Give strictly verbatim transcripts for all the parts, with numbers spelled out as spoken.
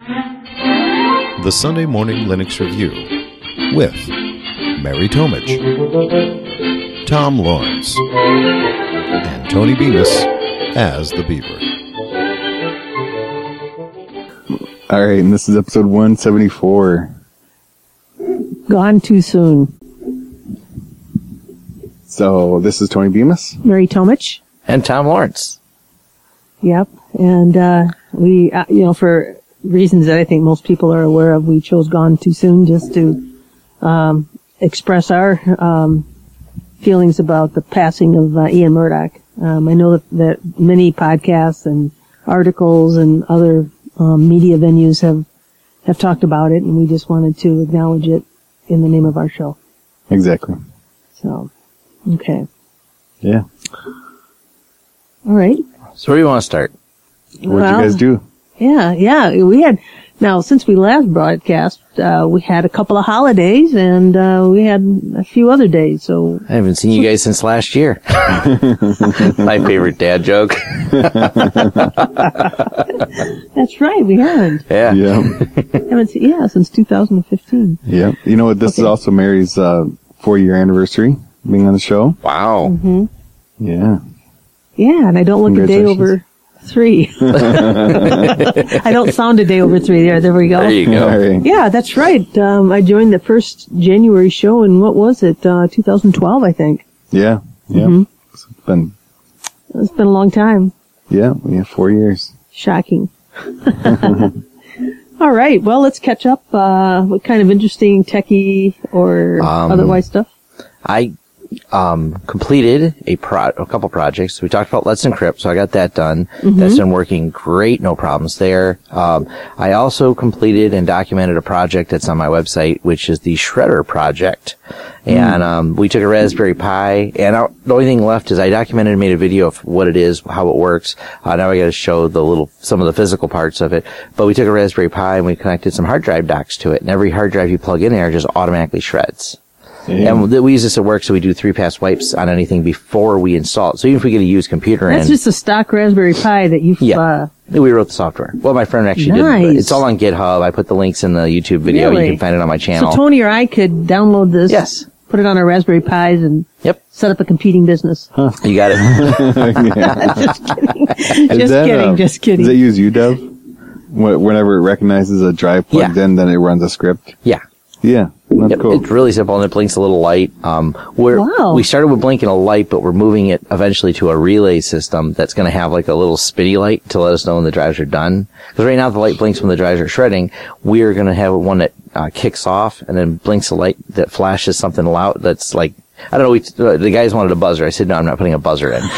The Sunday Morning Linux Review with Mary Tomich, Tom Lawrence, and Tony Bemis as the Beaver. All right, and this is episode one seventy-four. Gone too soon. So this is Tony Bemis, Mary Tomich, and Tom Lawrence. Yep, and uh, we, uh, you know, for reasons that I think most people are aware of, we chose Gone Too Soon just to um, express our um, feelings about the passing of uh, Ian Murdoch. Um, I know that, that many podcasts and articles and other um, media venues have have talked about it, and we just wanted to acknowledge it in the name of our show. Exactly. So, okay. Yeah. All right. So where do you want to start? What did Well, you guys do? Yeah, yeah. We had, now, since we last broadcast, uh, we had a couple of holidays and, uh, we had a few other days, so. I haven't seen you guys since last year. My favorite dad joke. That's right, we haven't. Yeah. Yeah. haven't seen, yeah, since two thousand fifteen. Yeah. You know what? This Okay. is also Mary's, uh, four year anniversary being on the show. Wow. Mm-hmm. Yeah. Yeah, and I don't look a day over three. I don't sound a day over three. There, there we go. There you go. All right. Yeah, that's right. Um, I joined the first January show in, what was it, uh, two thousand twelve, I think. Yeah. Yeah. Mhm. It's been, It's been a long time. yeah, yeah, four years. Shocking. All right. Well, let's catch up. Uh, what kind of interesting techie or Um, otherwise stuff? I um, completed a pro- a couple projects. We talked about Let's Encrypt, so I got that done. Mm-hmm. That's been working great, no problems there. Um, I also completed and documented a project that's on my website, which is the Shredder project. And um, we took a Raspberry Pi, and our, the only thing left is I documented and made a video of what it is, how it works. Uh, now I got to show the little, some of the physical parts of it. But we took a Raspberry Pi and we connected some hard drive docks to it, and every hard drive you plug in there just automatically shreds. Yeah. And we use this at work, so we do three-pass wipes on anything before we install it. So even if we get a used computer That's in, just a stock Raspberry Pi that you've, Yeah. uh, we wrote the software. Well, my friend actually did. Nice. It's all on GitHub. I put the links in the YouTube video. Really? You can find it on my channel. so Tony or I could download this. Yes. Put it on our Raspberry Pis and Yep. set up a competing business. You got it. Yeah. Just kidding. Is just that, kidding. uh, just kidding. Does it use U W? Wh- Whenever it recognizes a drive plugged Yeah. in, then it runs a script. Yeah. Yeah. That's Yep, cool. It's really simple, and it blinks a little light. Um, we're, Wow. We started with blinking a light, but we're moving it eventually to a relay system that's going to have like a little spinny light to let us know when the drives are done. Because right now the light blinks when the drives are shredding. We're going to have one that uh, kicks off and then blinks a light that flashes something loud that's like, I don't know, we, uh, the guys wanted a buzzer. I said, no, I'm not putting a buzzer in.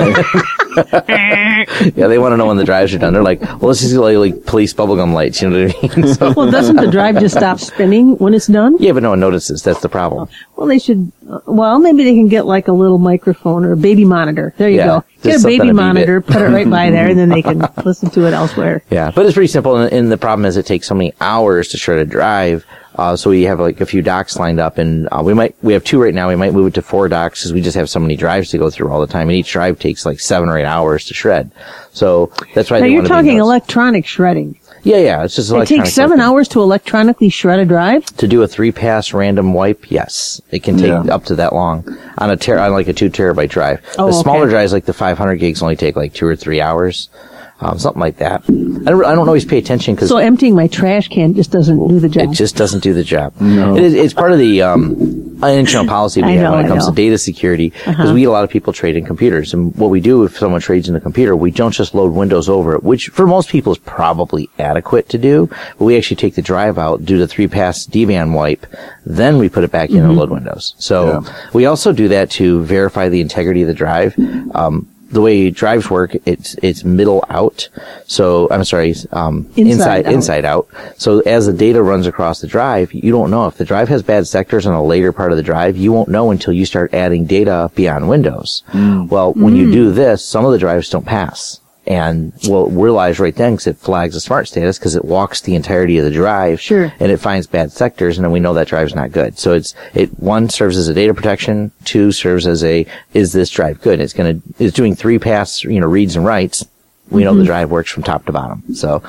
Yeah, they want to know when the drives are done. They're like, well, let's just do like, like police bubblegum lights, you know what I mean? So, well, doesn't the drive just stop spinning when it's done? yeah, but no one notices. That's the problem. Well, they should, uh, well, maybe they can get like a little microphone or a baby monitor. There you Yeah, go. just Get a something baby to beep monitor, it. put it right by there, and then they can listen to it elsewhere. Yeah, but it's pretty simple, and, and the problem is it takes so many hours to shred a drive. Uh, so we have like a few docks lined up, and uh, we might we have two right now. We might move it to four docks because we just have so many drives to go through all the time, and each drive takes like seven or eight hours to shred. So that's why Now they you're want to be talking those. electronic shredding. Yeah, yeah, it's just It electronic. takes seven shredding. hours to electronically shred a drive? To do a three-pass random wipe, yes, it can take Yeah. up to that long on a ter- on like a two terabyte drive. Oh, the smaller okay. drives, like the five hundred gigs, only take like two or three hours, um, something like that. I don't, I don't always pay attention because So emptying my trash can just doesn't do the job. it just doesn't do the job. No. It is, it's part of the um, internal policy we I have know, when it I comes know. to data security, because Uh-huh. we get a lot of people trade in computers. And what we do if someone trades in a computer, we don't just load Windows over it, which for most people is probably adequate to do, but we actually take the drive out, do the three-pass D ban wipe, then we put it back in Mm-hmm. and load Windows. So Yeah. we also do that to verify the integrity of the drive. Um, the way drives work, it's it's middle out. So I'm sorry, um, Inside inside out. inside out. So as the data runs across the drive, you don't know if the drive has bad sectors on a later part of the drive. You won't know until you start adding data beyond Windows. Well, when you do this, some of the drives don't pass. And we'll realize right then because it flags a smart status because it walks the entirety of the drive. Sure. And it finds bad sectors, and then we know that drive's not good. So it's, it, one serves as a data protection, two serves as a, is this drive good? It's gonna, it's doing three pass, you know, reads and writes. We know the drive works from top to bottom. So,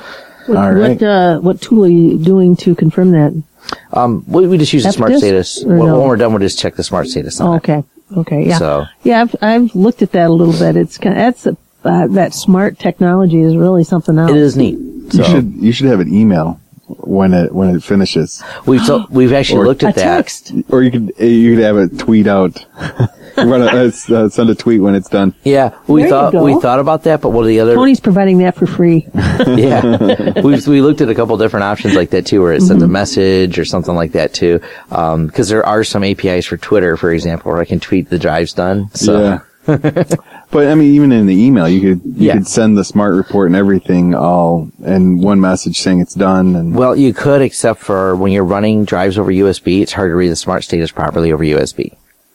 What, All right. what, uh, what tool are you doing to confirm that? Um, we, we just use the smart F-Disk status. or When, no? when we're done, we'll just check the smart status on Oh, it. okay. Okay. Yeah. So- yeah, I've, I've looked at that a little bit. It's kind of, that's a, uh, that smart technology is really something else. It is neat. So You should you should have an email when it when it finishes, we've so, we've actually Or- looked A at that. text. or you could you could have it tweet out. You want to uh, send a tweet when it's done. Yeah, we There you thought go. we thought about that, but one of the other Tony's providing that for free. yeah, we we looked at a couple different options like that too, where it sends a message or something like that too. Um, because there are some A P Is for Twitter, for example, where I can tweet the drive's done. So Yeah. But I mean, even in the email, you could you Yeah. could send the smart report and everything all in one message saying it's done. And well, you could, except for when you're running drives over U S B, it's hard to read the smart status properly over U S B.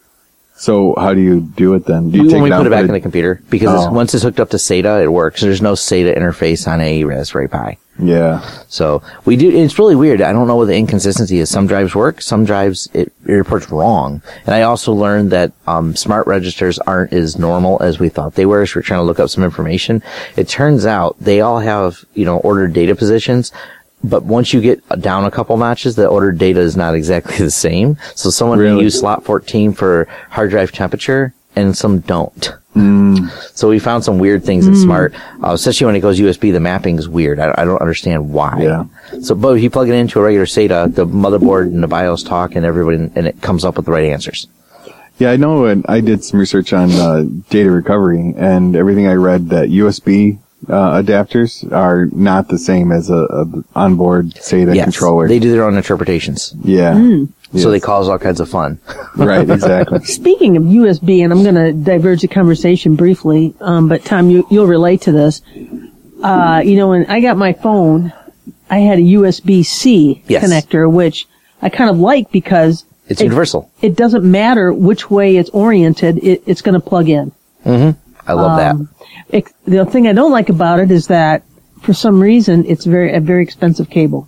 so, how do you do it then? Do you when take we it out put it put back in the computer, because Oh. it's, once it's hooked up to SATA, it works. There's no SATA interface on a Raspberry Pi. Yeah. So we do. It's really weird. I don't know what the inconsistency is. Some drives work. Some drives it, it reports wrong. And I also learned that um, smart registers aren't as normal as we thought they were. So we're trying to look up some information. It turns out they all have, you know, ordered data positions. But once you get down a couple notches, the ordered data is not exactly the same. So someone may Really? use slot fourteen for hard drive temperature, and some don't. Mm. So we found some weird things in Smart, uh, especially when it goes U S B. The mapping is weird. I, I don't understand why. Yeah. So, but if you plug it into a regular SATA, the motherboard and the BIOS talk, and everybody, and it comes up with the right answers. Yeah, I know. And I did some research on uh, data recovery, and everything I read that U S B uh, adapters are not the same as a, a onboard SATA Yes, controller. they do their own interpretations, yeah. so they Yes. cause all kinds of fun. Right. Exactly. Speaking of U S B, and I'm going to diverge the conversation briefly, um, but Tom, you, you'll relate to this. Uh, you know, when I got my phone, I had a U S B C Yes. connector, which I kind of like because It's it, universal. it doesn't matter which way it's oriented, it, it's going to plug in. I love that. Um, It, the thing I don't like about it is that for some reason it's very a very expensive cable.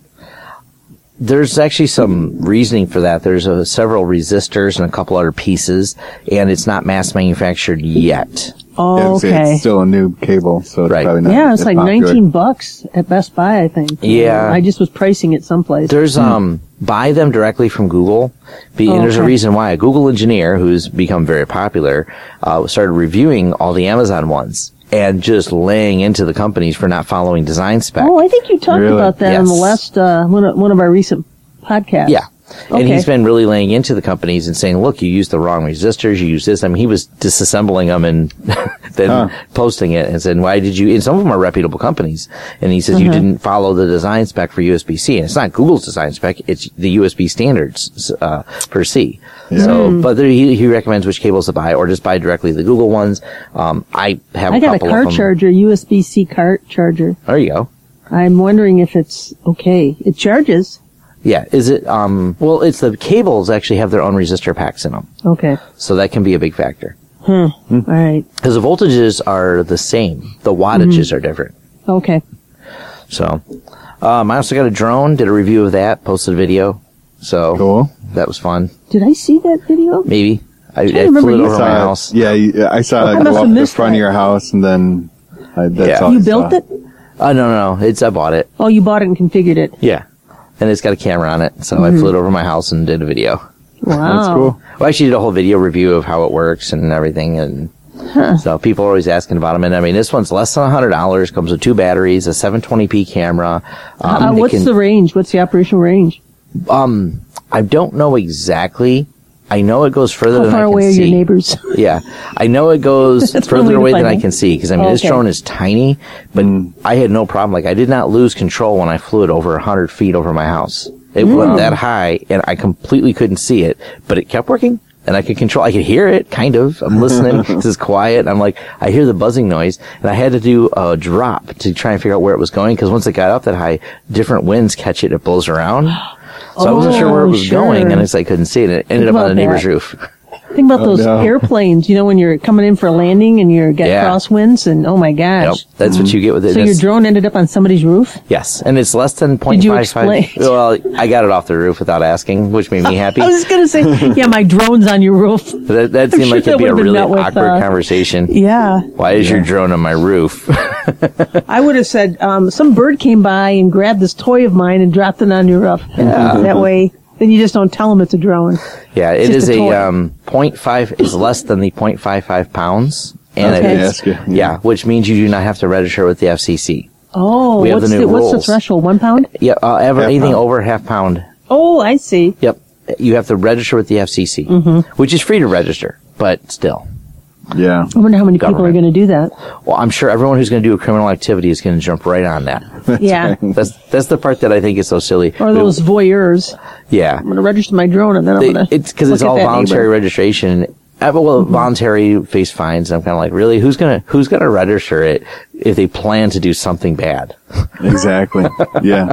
There's actually some reasoning for that. There's uh, several resistors and a couple other pieces, and it's not mass manufactured yet. Oh, Yeah, so okay. It's still a new cable, so it's Right. probably not. Yeah, it's as like popular. nineteen bucks at Best Buy, I think. Yeah. I just was pricing it someplace. There's um buy them directly from Google, Be, Oh, and there's a okay. reason why. A Google engineer who's become very popular uh, started reviewing all the Amazon ones and just laying into the companies for not following design spec. Oh, I think you talked Really? about that on the Yes. last uh, one of, one of our recent podcasts. Yeah. And Okay. he's been really laying into the companies and saying, look, you used the wrong resistors, you used this. I mean, he was disassembling them and then Huh. posting it and said, why did you, and some of them are reputable companies. And he says, you didn't follow the design spec for U S B C. And it's not Google's design spec, it's the U S B standards, uh, for C. So, but there, he, he recommends which cables to buy or just buy directly the Google ones. Um, I have I a got a couple car of them. charger, U S B C car charger. There you go. I'm wondering if it's okay. It charges. Yeah. Is it, um, well, it's the cables actually have their own resistor packs in them. Okay. So that can be a big factor. All right. Because the voltages are the same. The wattages are different. Okay. So, um, I also got a drone, did a review of that, posted a video. So, Cool. that was fun. Did I see that video? Maybe. I, I to remember flew it you over I my saw it- house. Yeah, you- I saw I it must go have up the missed front that. of your house, and then I, that's Yeah. all You I built saw. it? Oh, no, no, no. It's, I bought it. Oh, you bought it and configured it. Yeah. And it's got a camera on it. So I flew it over my house and did a video. Wow. That's cool. Well, I actually did a whole video review of how it works and everything. And so people are always asking about them. And I mean, this one's less than one hundred dollars, comes with two batteries, a seven twenty p camera. Um, Uh, it what's can- the range? What's the operational range? Um, I don't know exactly. I know it goes further How than I far can away are see. your neighbors? Yeah, I know it goes That's one way further to away find than I out. can see because I mean this Okay. drone is tiny, but I had no problem. Like I did not lose control when I flew it over a hundred feet over my house. It went that high, and I completely couldn't see it, but it kept working, and I could control. I could hear it, kind of. I'm listening. This is quiet. I'm like, I hear the buzzing noise, and I had to do a drop to try and figure out where it was going because once it got up that high, different winds catch it. It blows around. So I wasn't sure where it Oh, was sure. going, and it's, I couldn't see it. It ended Think up on about the neighbor's that. roof. Think about Oh, those no. airplanes, you know, when you're coming in for a landing and you're got Yeah. crosswinds and oh my Yep, gosh. that's what you get with it. So your That's- drone ended up on somebody's roof? yes, and it's less than point you five five. explain? Well, I got it off the roof without asking, which made me happy. I was just going to say, yeah, my drone's on your roof. That, that seemed sure like that it'd be a would've been really met with, awkward uh, conversation. Yeah. Why is your drone on my roof? I would have said, um, some bird came by and grabbed this toy of mine and dropped it on your roof. Yeah. That way, then you just don't tell them it's a drone. Yeah, it Just is a a, toy. um, point five is less than the point five five pounds. And Okay. it is, Ask you, yeah. yeah, which means you do not have to register with the F C C. Oh, We have what's the the, new what's the rules. threshold? One pound? Yeah, uh, ever, Half anything pound. over half pound. Oh, I see. Yep. You have to register with the F C C, Mm-hmm. which is free to register, but still. Yeah. I wonder how many people are Government. going to do that. Well, I'm sure everyone who's going to do a criminal activity is going to jump right on that. Yeah. That's that's the part that I think is so silly. Or those voyeurs. Yeah. I'm going to register my drone and then They, I'm going to. it's because it's all voluntary registration. Uh, well, voluntary face fines. I'm kind of like, really? Who's gonna Who's gonna register it if they plan to do something bad? Exactly. Yeah.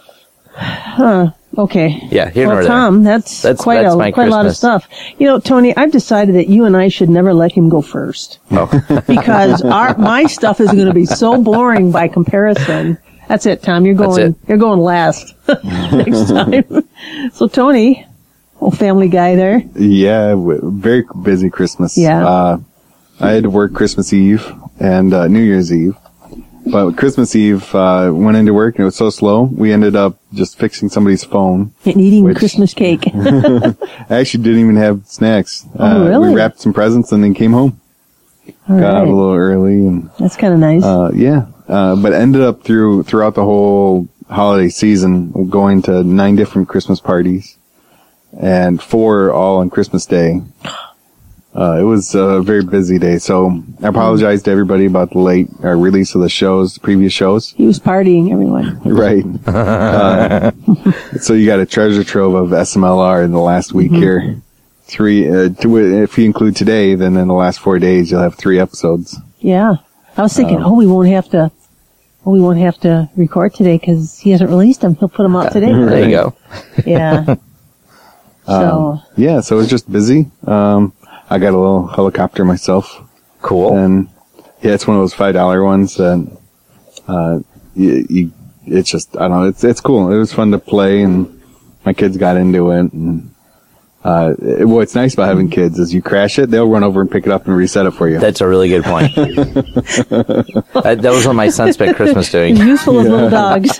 Okay. Yeah, here Well, nor Tom, that's, That's- quite that's a my quite a lot of Christmas. stuff. You know, Tony, I've decided that you and I should never let him go first there. Oh, because our my stuff is going to be so boring by comparison. That's it, Tom. You're That's going. it. You're going last next time. So, Tony, old family guy there. Yeah. w- Very busy Christmas. Yeah. Uh, I had to work Christmas Eve and uh, New Year's Eve. But Christmas Eve, uh, went into work and it was so slow, we ended up just fixing somebody's phone. And eating Which- Christmas cake. I actually didn't even have snacks. Oh, uh, really? We wrapped some presents and then came home. All Got out right. a little early and, That's kind of nice. uh, yeah. Uh, but ended up through, throughout the whole holiday season going to nine different Christmas parties and four all on Christmas Day. Uh, it was a very busy day. So I apologize to everybody about the late uh, release of the shows, the previous shows. he was partying, everyone. Right. Uh, so you got a treasure trove of S M L R in the last week here. Three, uh, two, if you include today, then in the last four days you'll have three episodes. Yeah. I was thinking, Um, oh, we won't have to. Oh, we won't have to record today because he hasn't released them. He'll put them out today. there you go. Yeah. So, Yeah, so it was just busy. Um, I got a little helicopter myself, Cool. and yeah, it's one of those five dollar ones that uh, you, you, it's just I don't know, it's it's cool. It was fun to play, and my kids got into it. And uh, it, what's nice about having kids is you crash it, they'll run over and pick it up and reset it for you. That's a really good point. that, that was what my son spent Christmas doing. he's useful as little dogs.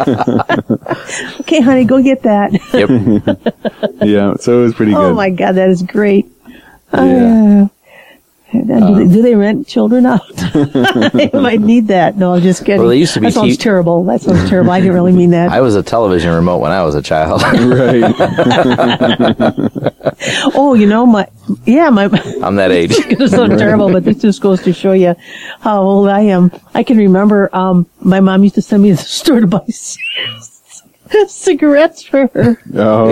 Okay, honey, go get that. Yep. Yeah, so it was pretty good. Oh my God, that is great. Yeah. Uh, do, they, do they rent children out? They might need that. No, I'm just kidding. Well, they used to be That sounds te- terrible. That sounds terrible. I didn't really mean that. I was a television remote when I was a child. Right. Oh, you know, my, yeah, my, I'm that age. it's so terrible, but this just goes to show you how old I am. I can remember, um, my mom used to send me to the store to buy c- cigarettes for her. Oh,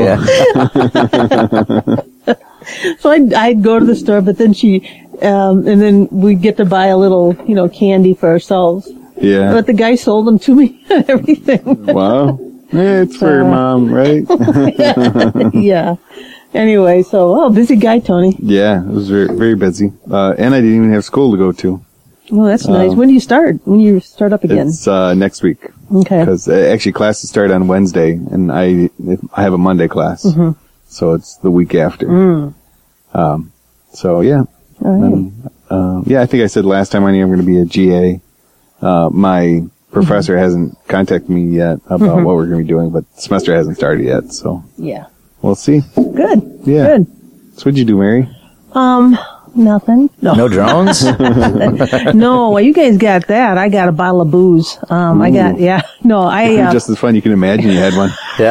Yeah. So I'd, I'd go to the store, but then she, um, and then we'd get to buy a little, you know, candy for ourselves. yeah. But the guy sold them to me and everything. Wow. Yeah, it's for Uh, mom, right? Yeah. Anyway, so, oh, busy guy, Tony. Yeah, it was very, very busy. Uh, and I didn't even have school to go to. Well, that's nice. Um, When do you start? When do you start up again? It's, uh, next week. Okay. Because uh, actually classes start on Wednesday and I, I have a Monday class. Mm-hmm. So it's the week after. Mm. Um, so yeah. All right. And, uh, yeah, I think I said last time I knew I'm going to be a G A. Uh, my professor Mm-hmm. hasn't contacted me yet about what we're going to be doing, but the semester hasn't started yet. So Yeah. we'll see. Good. Yeah. Good. So what'd you do, Mary? Um, nothing. No. No drones? No, well, you guys got that. I got a bottle of booze. Um, I got, yeah. No, I, uh, Just as fun. You can imagine you had one. Yeah.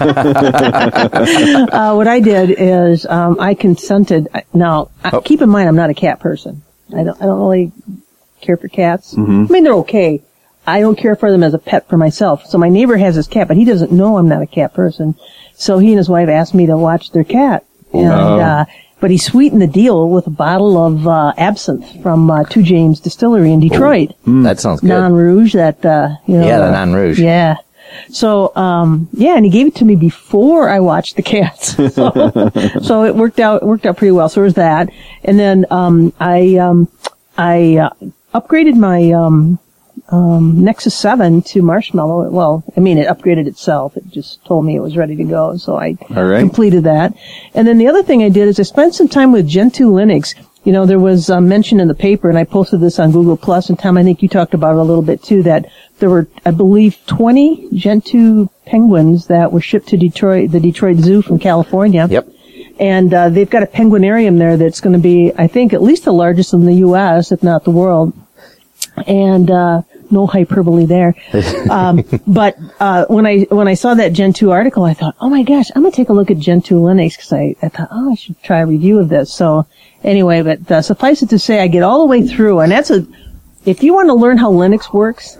uh, what I did is, um, I consented. I- Now, I, Oh. keep in mind, I'm not a cat person. I don't, I don't really care for cats. Mm-hmm. I mean, they're okay. I don't care for them as a pet for myself. So my neighbor has his cat, but he doesn't know I'm not a cat person. So he and his wife asked me to watch their cat. And, Oh. uh, but he sweetened the deal with a bottle of, uh, absinthe from, uh, Two James Distillery in Detroit. That sounds good. Non Rouge, that, uh, you know. Yeah, the uh, non-rouge. Yeah. So, um, yeah, and he gave it to me before I watched the Cats. So, so it worked out, it worked out pretty well. So there's that. And then, um, I, um, I, uh, upgraded my, um, um, Nexus seven to Marshmallow. Well, I mean, it upgraded itself. It just told me it was ready to go. So I All right. completed that. And then the other thing I did is I spent some time with Gentoo Linux. You know, there was a mention in the paper, and I posted this on Google Plus, and Tom, I think you talked about it a little bit too, that there were, I believe, twenty Gentoo penguins that were shipped to Detroit, the Detroit Zoo from California. Yep. And uh, they've got a penguinarium there that's going to be, I think, at least the largest in the U S, if not the world. And uh no hyperbole there. Um, but uh when I when I saw that Gentoo article, I thought, oh my gosh, I'm going to take a look at Gentoo Linux, because I, I thought, oh, I should try a review of this. So anyway, but uh, suffice it to say, I get all the way through, and that's a, if you want to learn how Linux works,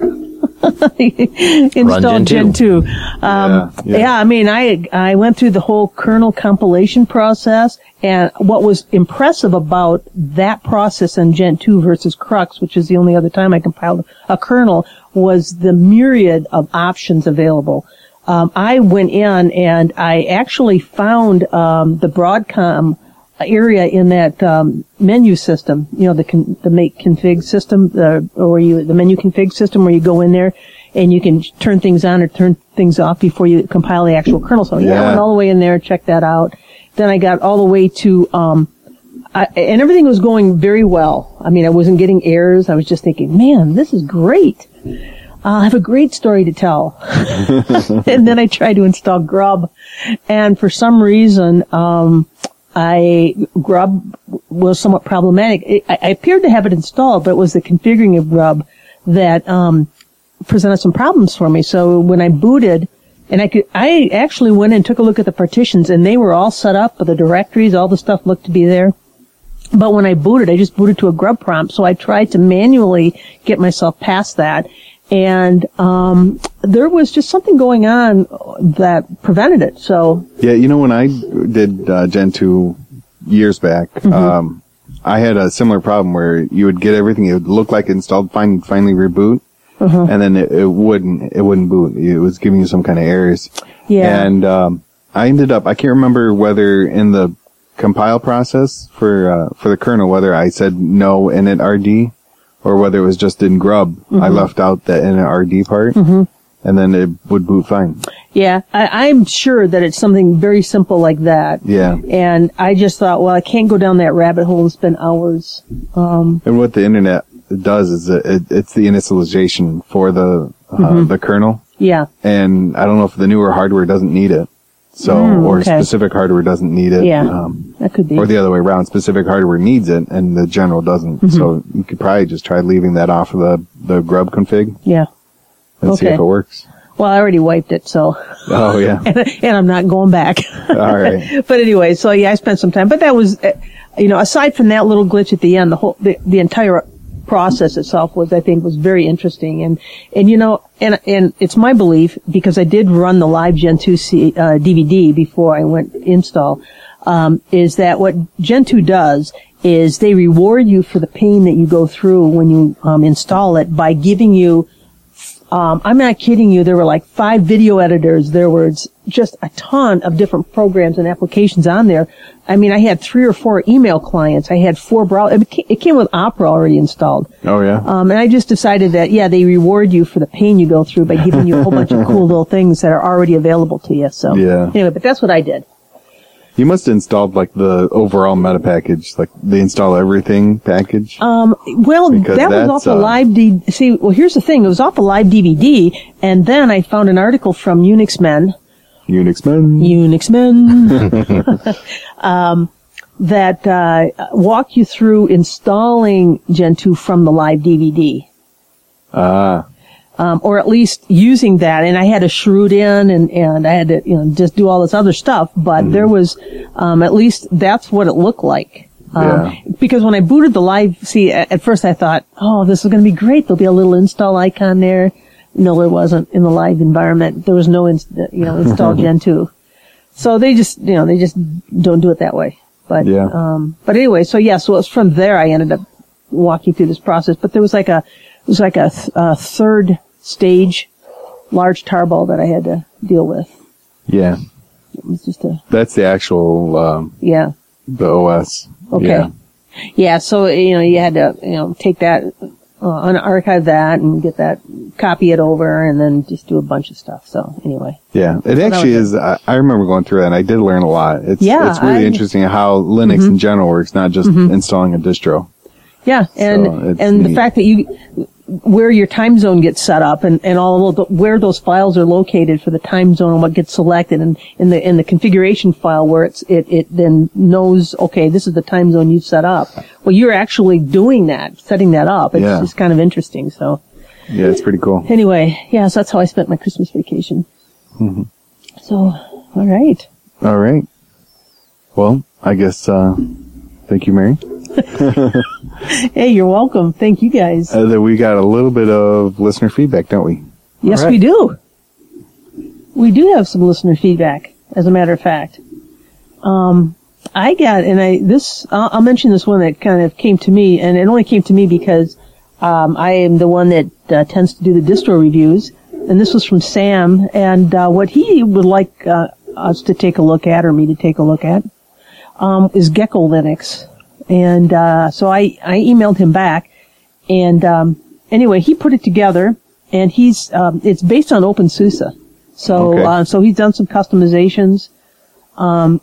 install Gentoo. Um, yeah, yeah. yeah, I mean, I I went through the whole kernel compilation process, and what was impressive about that process in Gentoo versus Crux, which is the only other time I compiled a kernel, was the myriad of options available. Um, I went in and I actually found um, the Broadcom area in that um, menu system, you know, the con- the make config system, uh, or you the menu config system, where you go in there and you can turn things on or turn things off before you compile the actual kernel. So yeah, Yeah. I went all the way in there, checked that out. Then I got all the way to, um, I, and everything was going very well. I mean, I wasn't getting errors. I was just thinking, man, this is great. I have a great story to tell. And then I tried to install Grub, and for some reason, um, I, Grub was somewhat problematic. It, I, I appeared to have it installed, but it was the configuring of Grub that, um, presented some problems for me. So when I booted, and I could, I actually went and took a look at the partitions, and they were all set up, the directories, all the stuff looked to be there. But when I booted, I just booted to a Grub prompt, so I tried to manually get myself past that. And, um, there was just something going on that prevented it. So, Yeah, you know, when I did uh, Gentoo years back, Mm-hmm. um, I had a similar problem where you would get everything, it would look like it installed, fine, finally reboot, uh-huh. and then it, it wouldn't, it wouldn't boot. It was giving you some kind of errors. yeah. And um, I ended up, I can't remember whether in the compile process for uh, for the kernel, whether I said no init R D or whether it was just in Grub. Mm-hmm. I left out the init R D part, mm-hmm. and then it would boot fine. Yeah, I, I'm sure that it's something very simple like that. Yeah. And I just thought, well, I can't go down that rabbit hole and spend hours. Um, And what the internet does is it, it, it's the initialization for the uh, Mm-hmm. the kernel. yeah, And I don't know if the newer hardware doesn't need it. So, Mm, or okay. specific hardware doesn't need it. Yeah. Um, that could be. or the other way around. Specific hardware needs it and the general doesn't. Mm-hmm. So you could probably just try leaving that off of the, the Grub config yeah. and see Okay. if it works. Well, I already wiped it, so, Oh, yeah. and I'm not going back. All right. But anyway, so yeah, I spent some time. But that was, uh, you know, aside from that little glitch at the end, the whole, the, the entire process itself was, I think, was very interesting. And, and you know, and, and it's my belief, because I did run the live Gentoo C, uh, D V D before I went install, um, is that what Gentoo does is they reward you for the pain that you go through when you, um, install it by giving you, Um, I'm not kidding you. There were like five video editors. There was just a ton of different programs and applications on there. I mean, I had three or four email clients. I had four browsers. It came with Opera already installed. Oh, yeah. Um, and I just decided that, yeah, they reward you for the pain you go through by giving you a whole bunch of cool little things that are already available to you. So, Yeah. anyway, but that's what I did. You must have installed like the overall meta package, like the install everything package. Um, well, Because that was that's, off the uh, live D. See, well, here's the thing. It was off the live D V D, and then I found an article from Unix Men. Unix Men. Unix Men. um, that uh, walk you through installing Gentoo from the live D V D. Ah. Um, or at least using that, and I had to shroot in, and, and I had to, you know, just do all this other stuff, but mm-hmm. there was, um, at least that's what it looked like. Um, yeah. Because when I booted the live, see, at, at first I thought, oh, this is going to be great. There'll be a little install icon there. No, there wasn't in the live environment. There was no, inst- you know, install Gentoo. So they just, you know, they just don't do it that way. But, yeah. um, but anyway, so yeah, so it was from there I ended up walking through this process, but there was like a, it was like a, th- a third stage large tarball that I had to deal with. Yeah. It was just a, That's the actual, um, yeah. the O S. Okay. Yeah. Yeah, so, you know, you had to, you know, take that, uh, unarchive that and get that, copy it over and then just do a bunch of stuff. So anyway. Yeah. It So actually was is, I, I remember going through that and I did learn a lot. It's, Yeah, it's really I- interesting how Linux Mhm. in general works, not just Mhm. installing a distro. Yeah, and So it's and the neat. fact that you where your time zone gets set up and and all of the, where those files are located for the time zone and what gets selected and in the in the configuration file where it's it it then knows, okay, this is the time zone you've set up. Well, you're actually doing that, setting that up. It's Yeah. just kind of interesting. So Yeah, it's pretty cool. anyway, yeah, so that's how I spent my Christmas vacation. Mhm. So, all right. All right. Well, I guess, uh, thank you, Mary. Hey, you're welcome. Thank you guys. Uh, that we got a little bit of listener feedback, don't we? Yes, All right. we do. We do have some listener feedback, as a matter of fact. Um, I got, and I, this, I'll, I'll mention this one that kind of came to me, and it only came to me because, um, I am the one that uh, tends to do the distro reviews, and this was from Sam, and, uh, what he would like, uh, us to take a look at, or me to take a look at, um, is Gecko Linux. And, uh, so I, I emailed him back, and, um, anyway, he put it together, and he's, um, it's based on OpenSUSE. So, Okay. uh, so he's done some customizations. Um,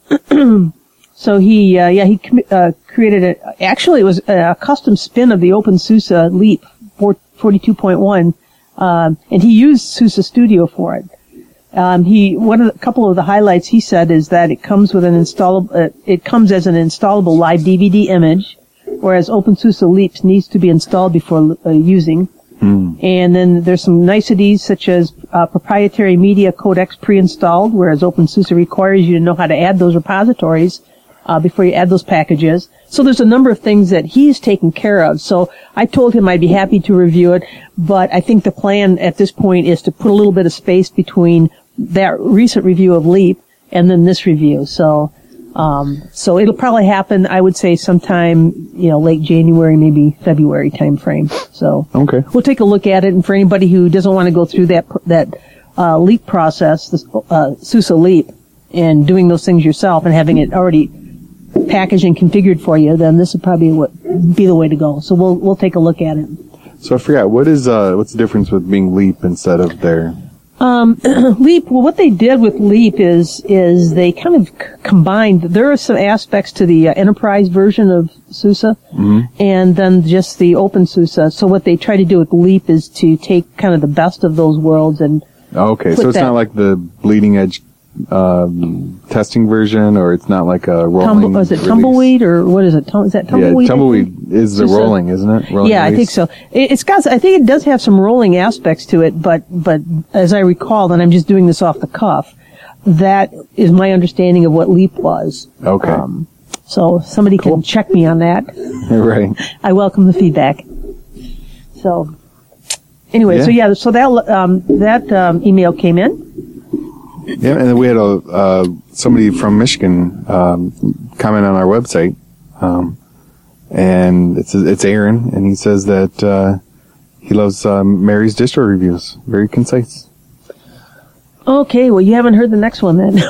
so he, uh, yeah, he com- uh, created a, actually it was a custom spin of the OpenSUSE Leap forty-two point one, um, and he used SUSE Studio for it. Um, he, one of the, couple of the highlights he said is that it comes with an installable, uh, it comes as an installable live D V D image, whereas OpenSUSE Leap needs to be installed before uh, using. Mm. And then there's some niceties such as uh, proprietary media codecs pre-installed, whereas OpenSUSE requires you to know how to add those repositories uh, before you add those packages. So there's a number of things that he's taken care of. So I told him I'd be happy to review it, but I think the plan at this point is to put a little bit of space between that recent review of Leap and then this review. So um so it'll probably happen, I would say, sometime, you know, late January, maybe February time frame. So Okay. we'll take a look at it, and for anybody who doesn't want to go through that that uh, Leap process, this uh, SUSE Leap, and doing those things yourself and having it already packaged and configured for you, then this would probably what be the way to go. So we'll we'll take a look at it. So I forgot, what is, uh, what's the difference with being Leap instead of their... Um, Leap, well, what they did with Leap is, is they kind of c- combined, there are some aspects to the uh, enterprise version of SUSE, Mhm. and then just the open SUSE. So what they try to do with Leap is to take kind of the best of those worlds and, Oh, okay, so Put it's that- not like the bleeding edge um, testing version, or it's not like a rolling tumble, was it release? Tumbleweed, or what is it? Tum- is that Tumbleweed? I Yeah, think? Tumbleweed is the SUSE. rolling, isn't it? Rolling Yeah, I release? think so. It, it's got, I think it does have some rolling aspects to it, but, but as I recall, and I'm just doing this off the cuff, that is my understanding of what Leap was. Okay. Um, so somebody can check me on that. Right. I welcome the feedback. So, anyway, Yeah. so yeah, so that, um, that, um, email came in. Yeah, and then we had a uh, somebody from Michigan um, comment on our website, um, and it's it's Aaron, and he says that uh, he loves um, Mary's distro reviews. Very concise. Okay, well, you haven't heard the next one then.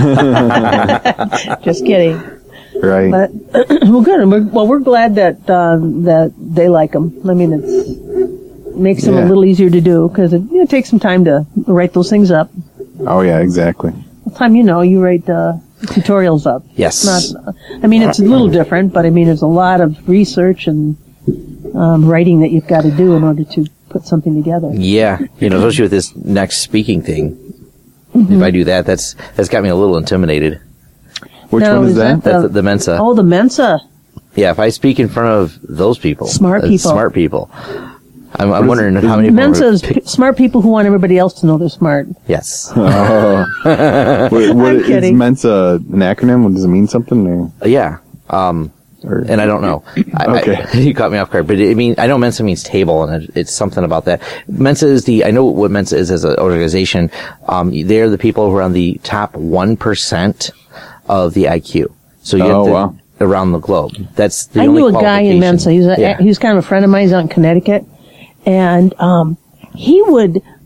Just kidding. Right. But well, good. And we're, well, we're glad that um, that they like them. I mean, it's makes them Yeah. a little easier to do because it, you know, takes some time to write those things up. Oh yeah, exactly. The time you know, you write uh, tutorials up. Yes. It's not. I mean, it's a little different, but I mean, there's a lot of research and um, writing that you've got to do in order to put something together. Yeah, you know, especially with this next speaking thing. If I do that, that's that's got me a little intimidated. Which Now, one is is that? that That's the, the Mensa. Oh, the Mensa. Yeah, if I speak in front of those people, Smart uh, people. smart people, I'm, I'm is wondering it? how many people Mensa would is pick- p- smart people who want everybody else to know they're smart. Yes, Oh. what, what I'm is kidding. Mensa an acronym? Does it mean something? Or, Uh, yeah. Um, or and I don't know. I, Okay. I, you caught me off guard, but it, I mean, I know Mensa means table, and it, it's something about that. Mensa is the, I know what Mensa is as an organization. Um, they're the people who are on the top one percent of the I Q. So you Oh, have to, wow. around the globe. That's the I only knew a guy in qualification. Mensa. He was, a, Yeah. he was kind of a friend of mine. He's out in Connecticut. And um, he would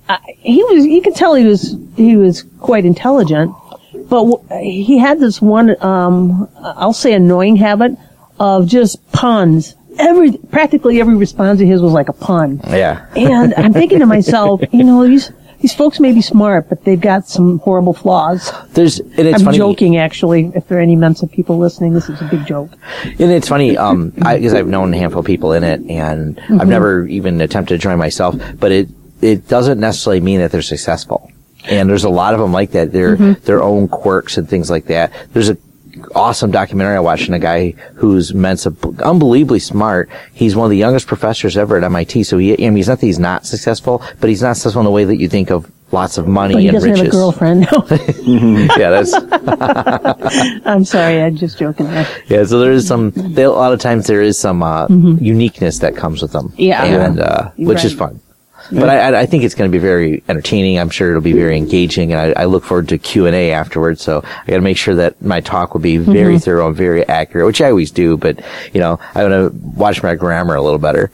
I, he was, you could tell he was, he was quite intelligent, but w- he had this one, um, I'll say annoying habit of just puns. Every, practically every response of his was like a pun. Yeah. And I'm thinking to myself, you know, these, these folks may be smart, but they've got some horrible flaws. There's, and it's I'm funny. joking, actually. If there are any Mensa people listening, this is a big joke. And it's funny, um, I, because I've known a handful of people in it, and mm-hmm. I've never even attempted to join myself, but it, it doesn't necessarily mean that they're successful. And there's a lot of them like that. They're, mm-hmm. their own quirks and things like that. There's a awesome documentary I watched on a guy who's Mensa, unbelievably smart. He's one of the youngest professors ever at M I T. So he, I mean, he's not that he's not successful, but he's not successful in the way that you think of lots of money but he and doesn't riches. Have a girlfriend. No. Yeah, that's. I'm sorry, I'm just joking there. Yeah, so there is some. They, a lot of times there is some uh, mm-hmm. uniqueness that comes with them. Yeah, and uh, which right. is fun. Yeah. But I, I think it's going to be very entertaining. I'm sure it'll be very engaging, and I, I look forward to Q and A afterwards. So I got to make sure that my talk will be very mm-hmm. thorough and very accurate, which I always do. But you know, I want to watch my grammar a little better.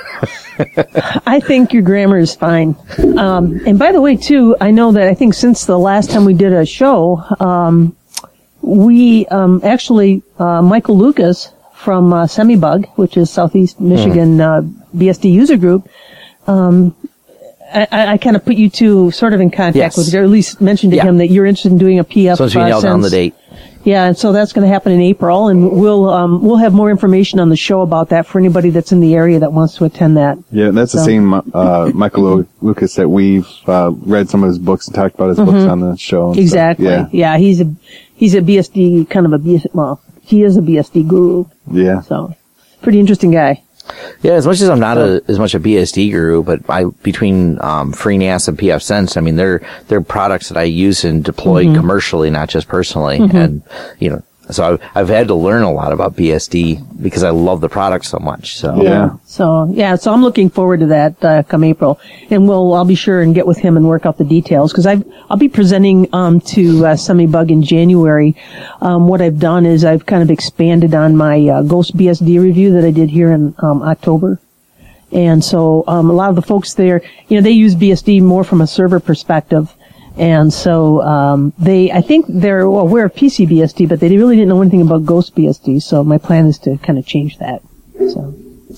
I think your grammar is fine. Um, and by the way, too, I know that I think since the last time we did a show, um, we um, actually uh, Michael Lucas from uh, Semibug, which is Southeast Michigan mm. uh, B S D user group. Um, I, I kind of put you two sort of in contact yes. with, or at least mentioned to yeah. him that you're interested in doing a P F. So as we nail down the date. Yeah, and so that's going to happen in April, and we'll um, we'll have more information on the show about that for anybody that's in the area that wants to attend that. Yeah, that's so. the same uh, Michael Lucas that we've uh, read some of his books and talked about his mm-hmm. books on the show. Exactly. Yeah. yeah, he's a he's a B S D kind of a B S D. Well, he is a B S D guru. Yeah. So, pretty interesting guy. Yeah, as much as I'm not a, as much a B S D guru, but I, between, um, FreeNAS and P F Sense, I mean, they're, they're products that I use and deploy mm-hmm. commercially, not just personally. Mm-hmm. And, you know, so I've, I've had to learn a lot about B S D because I love the product so much. So, yeah. So, yeah, so I'm looking forward to that, uh, come April. And we'll, I'll be sure and get with him and work out the details because I've, I'll be presenting, um, to, uh, Semibug in January. Um, what I've done is I've kind of expanded on my, uh, Ghost B S D review that I did here in, um, October. And so, um, a lot of the folks there, you know, they use B S D more from a server perspective. And so, um, they, I think they're aware of P C B S D, but they really didn't know anything about Ghost B S D. So my plan is to kind of change that. So,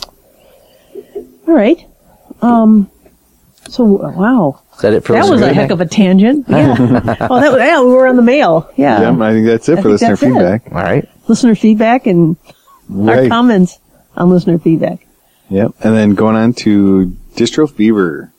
all right. Um, so, wow. Is that it for That was a heck of a tangent. Yeah. oh, that was, yeah, we were on the mail. Yeah. Yeah, I think that's it I for listener that's feedback. It. All right. Listener feedback and right. our comments on listener feedback. Yep. And then going on to Distro Fever.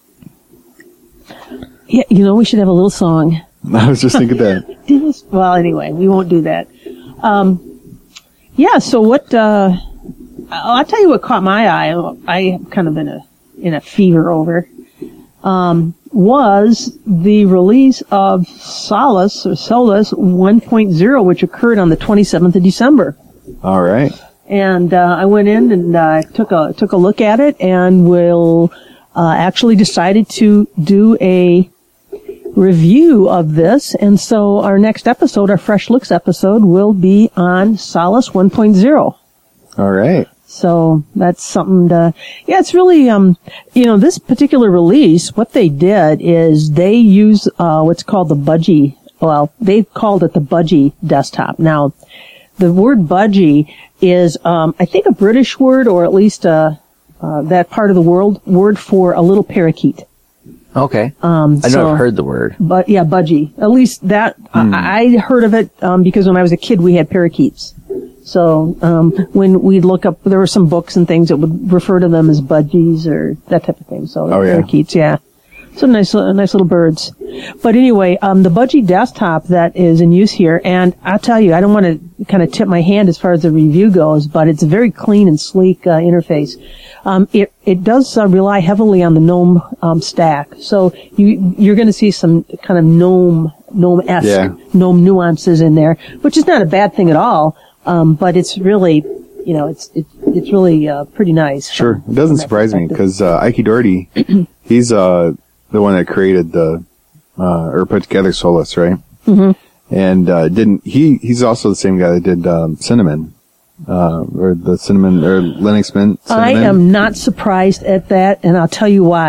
Yeah, you know, we should have a little song. I was just thinking that. Well, anyway, we won't do that. Um, yeah, so what, uh, I'll tell you what caught my eye. I kind of in a, in a fever over, um, was the release of Solace or Solus one point oh, which occurred on the twenty-seventh of December. All right. And, uh, I went in and, uh, took a, took a look at it and will, uh, actually decided to do a review of this, and so our next episode, our Fresh Looks episode, will be on Solace one point oh. All right. So that's something to, yeah, it's really, um, you know, this particular release, what they did is they use, uh, what's called the Budgie, well, they've called it the Budgie desktop. Now, the word Budgie is, um, I think a British word, or at least, uh, uh, that part of the world, word for a little parakeet. Okay. Um, I know so, I've heard the word. But yeah, budgie. At least that, mm. I, I heard of it, um, because when I was a kid we had parakeets. So, um, when we'd look up, there were some books and things that would refer to them as budgies or that type of thing. So, oh, parakeets, yeah. yeah. Some nice, nice little birds. But anyway, um, the Budgie desktop that is in use here, and I'll tell you, I don't want to kind of tip my hand as far as the review goes, but it's a very clean and sleek, uh, interface. Um, it, it does uh, rely heavily on the GNOME, um, stack. So you, you're going to see some kind of GNOME, GNOME-esque, yeah. GNOME nuances in there, which is not a bad thing at all. Um, but it's really, you know, it's, it, it's really, uh, pretty nice. Sure. From, it doesn't surprise me because, uh, Ike Doherty, he's, uh, the one that created the, uh, or put together Solus, right? Mm-hmm. And, uh, didn't, he, he's also the same guy that did, um, Cinnamon, uh, or the Cinnamon, or Linux Mint Cinnamon. I am not surprised at that, and I'll tell you why.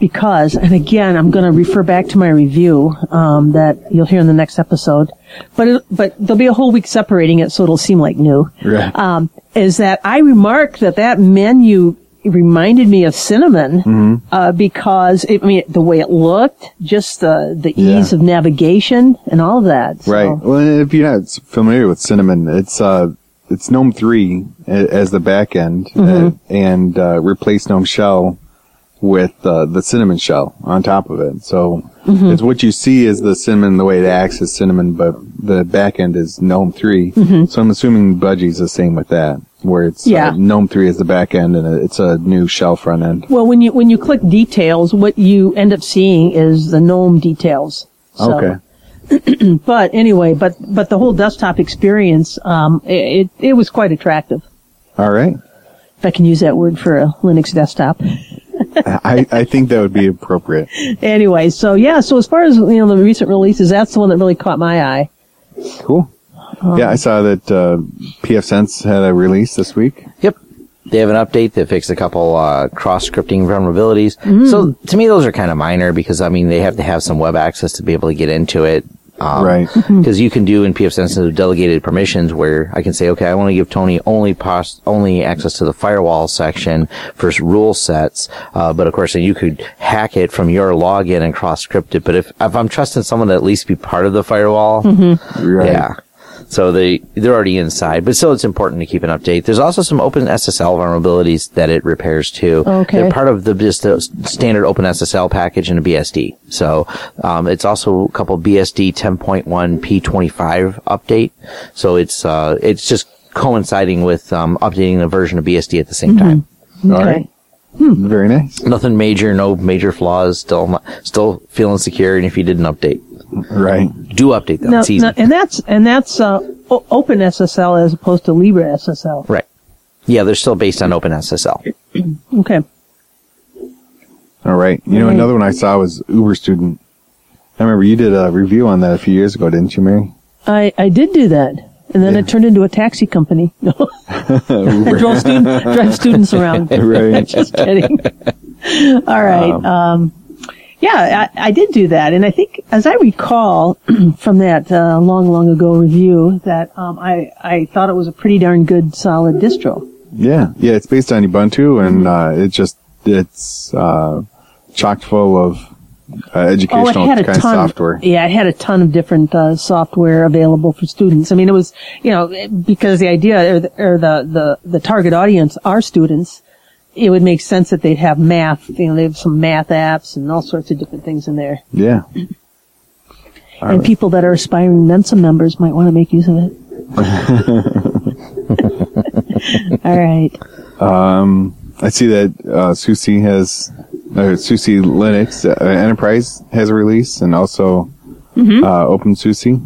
because, and again, I'm going to refer back to my review um, that you'll hear in the next episode, but it, but there'll be a whole week separating it, so it'll seem like new. Right. Um, is that I remarked that that menu reminded me of Cinnamon Mm-hmm. uh, because it, I mean the way it looked, just the the ease Yeah. of navigation and all of that. So. Right. Well, and if you're not familiar with Cinnamon, it's uh, it's GNOME three a- as the back end, Mm-hmm. uh, and uh, replace GNOME Shell with uh, the Cinnamon shell on top of it. So Mm-hmm. it's what you see is the Cinnamon, the way it acts is Cinnamon, but the back end is GNOME three. Mm-hmm. So I'm assuming Budgie's the same with that, where it's Yeah. uh, GNOME three is the back end and it's a new shell front end. Well, when you when you click details, what you end up seeing is the GNOME details. So, Okay. But anyway, but but the whole desktop experience, um, it it was quite attractive. All right. If I can use that word for a Linux desktop. I, I think that would be appropriate. Anyway, so yeah, so as far as you know, the recent releases, that's the one that really caught my eye. Cool. Yeah, I saw that uh, pfSense had a release this week. Yep. They have an update that fixed a couple uh, cross-scripting vulnerabilities. Mm. So to me, those are kind of minor because, I mean, they have to have some web access to be able to get into it. Um, Right. Because you can do in pfSense delegated permissions where I can say, okay, I want to give Tony only pos- only access to the firewall section for rule sets. Uh, but of course, then you could hack it from your login and cross-script it. But if, if I'm trusting someone to at least be part of the firewall, Right. yeah. So they, they're already inside, but still it's important to keep an update. There's also some OpenSSL vulnerabilities that it repairs too. Okay. They're part of the just the standard OpenSSL package in a B S D. So, um, it's also a couple B S D ten point one P twenty-five update. So it's, uh, it's just coinciding with, um, updating the version of B S D at the same time. All Okay. right. Very nice. Nothing major, no major flaws, still, still feeling secure. And if you did an update, Right. do update them. Now, It's easy. now- and that's and that's uh, o- OpenSSL as opposed to LibreSSL. Right. Yeah, they're still based on OpenSSL. Okay. All right. You know, Right. another one I saw was Uber Student. I remember you did a review on that a few years ago, didn't you, Mary? I, I did do that. And then Yeah. it turned into a taxi company. No. I drove, student, drive students around. Right. Just kidding. All right. Um, yeah, I, I did do that. And I think, as I recall from that uh, long, long ago review, that um, I, I thought it was a pretty darn good, solid distro. Yeah. Yeah, it's based on Ubuntu, and uh, it just, it's uh, chock full of uh, educational Oh, it had a kind of ton. software. Yeah, it had a ton of different uh, software available for students. I mean, it was, you know, because the idea or the, or the, the, the target audience are students. It would make sense that they'd have math. You know, they have some math apps and all sorts of different things in there. Yeah. All and right. people that are aspiring Mensa members might want to make use of it. All right. Um, I see that uh, SUSE has, uh, SUSE Linux uh, Enterprise has a release, and also Mm-hmm. uh, OpenSUSE.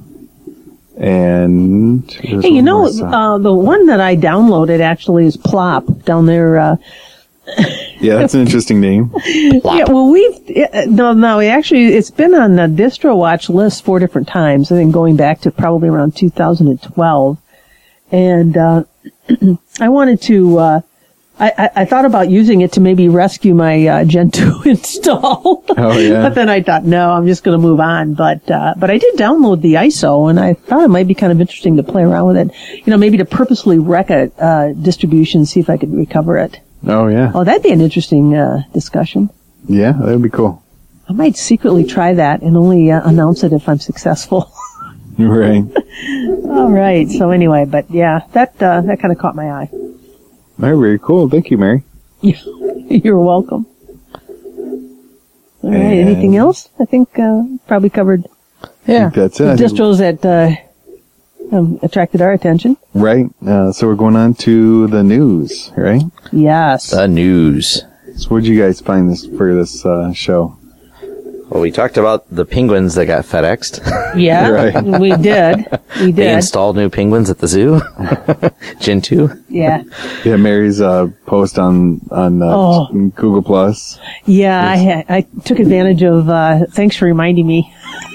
And there's Hey, you one know, more I saw. uh, the one that I downloaded actually is Plop down there. Uh, Yeah, that's an interesting name. Yeah, well, we've, uh, no, no, actually, it's been on the distro watch list four different times. I think going back to probably around two thousand twelve. And, uh, I wanted to, uh, I, I, I thought about using it to maybe rescue my, uh, Gen two install. Oh, yeah. But then I thought, no, I'm just going to move on. But, uh, but I did download the I S O, and I thought it might be kind of interesting to play around with it. You know, maybe to purposely wreck a, uh, distribution, see if I could recover it. Oh, yeah. Oh, that'd be an interesting, uh, discussion. Yeah, that would be cool. I might secretly try that and only uh, announce it if I'm successful. Right. All right. So anyway, but yeah, that uh, that kind of caught my eye. Very, very cool. Thank you, Mary. You're welcome. All right. And- Anything else? I think uh, probably covered Yeah. That's the it. I think- distros that uh, um, attracted our attention. Right. Uh, so we're going on to the news, right? Yes. The news. So what did you guys find this for this uh, show? Well, we talked about the penguins that got FedExed. Yeah, Right. we did. We They did. installed new penguins at the zoo. Gen two. Yeah. Yeah, Mary's uh, post on on uh, Oh. Google Plus. Yeah, I had, I took advantage of, uh, thanks for reminding me.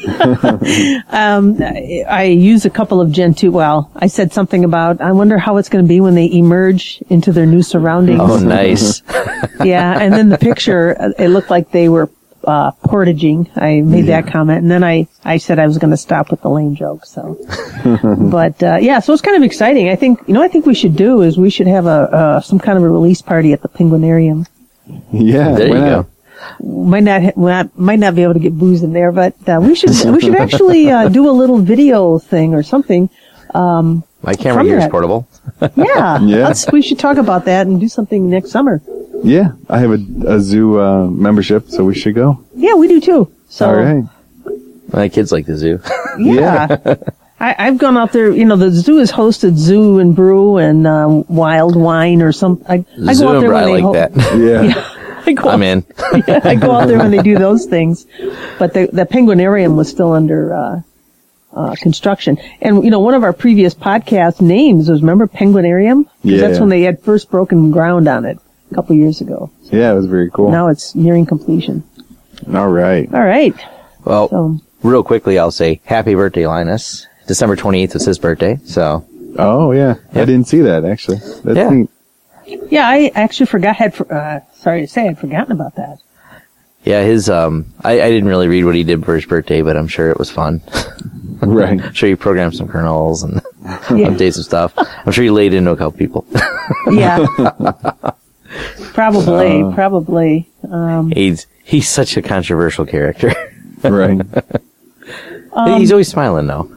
um, I, I used a couple of Gen two. Well, I said something about, I wonder how it's going to be when they emerge into their new surroundings. Oh, nice. Yeah, and then the picture, uh, it looked like they were uh, portaging. I made Yeah. that comment, and then I, I said I was going to stop with the lame joke. So, but uh, yeah, so it's kind of exciting. I think you know, I think we should do is we should have a uh, some kind of a release party at the Penguinarium. Yeah, There why you not? go. Might not, ha- not might not be able to get booze in there, but uh, we should we should actually uh, do a little video thing or something. My camera From here is that. portable. Yeah, Yeah. Let's, we should talk about that and do something next summer. Yeah, I have a, a zoo uh, membership, so we should go. Yeah, we do too. So All right. My kids like the zoo. yeah. I, I've gone out there. You know, the zoo has hosted Zoo and Brew and um, Wild Wine or some. I, I zoo go out and there I when they like ho- that. Yeah. I go, I'm in. yeah, I go out there when they do those things. But the, the Penguinarium was still under uh, uh, construction. And, you know, one of our previous podcast names was, remember, Penguinarium? 'Cause Yeah. that's when they had first broken ground on it a couple years ago. Yeah, it was very cool. Now it's nearing completion. All right. All right. Well, So, real quickly, I'll say happy birthday, Linus. December twenty-eighth was his birthday, so Oh, yeah. I didn't see that, actually. That's Yeah. neat. yeah, I actually forgot, had, for- uh, sorry to say, I'd forgotten about that. yeah, his um, I, I didn't really read what he did for his birthday, but I'm sure it was fun. Right. I'm sure he programmed some kernels and Yeah. updated some stuff. I'm sure he laid into a couple people. Yeah. Probably, probably. Um, he's he's such a controversial character. Right. He's always smiling though.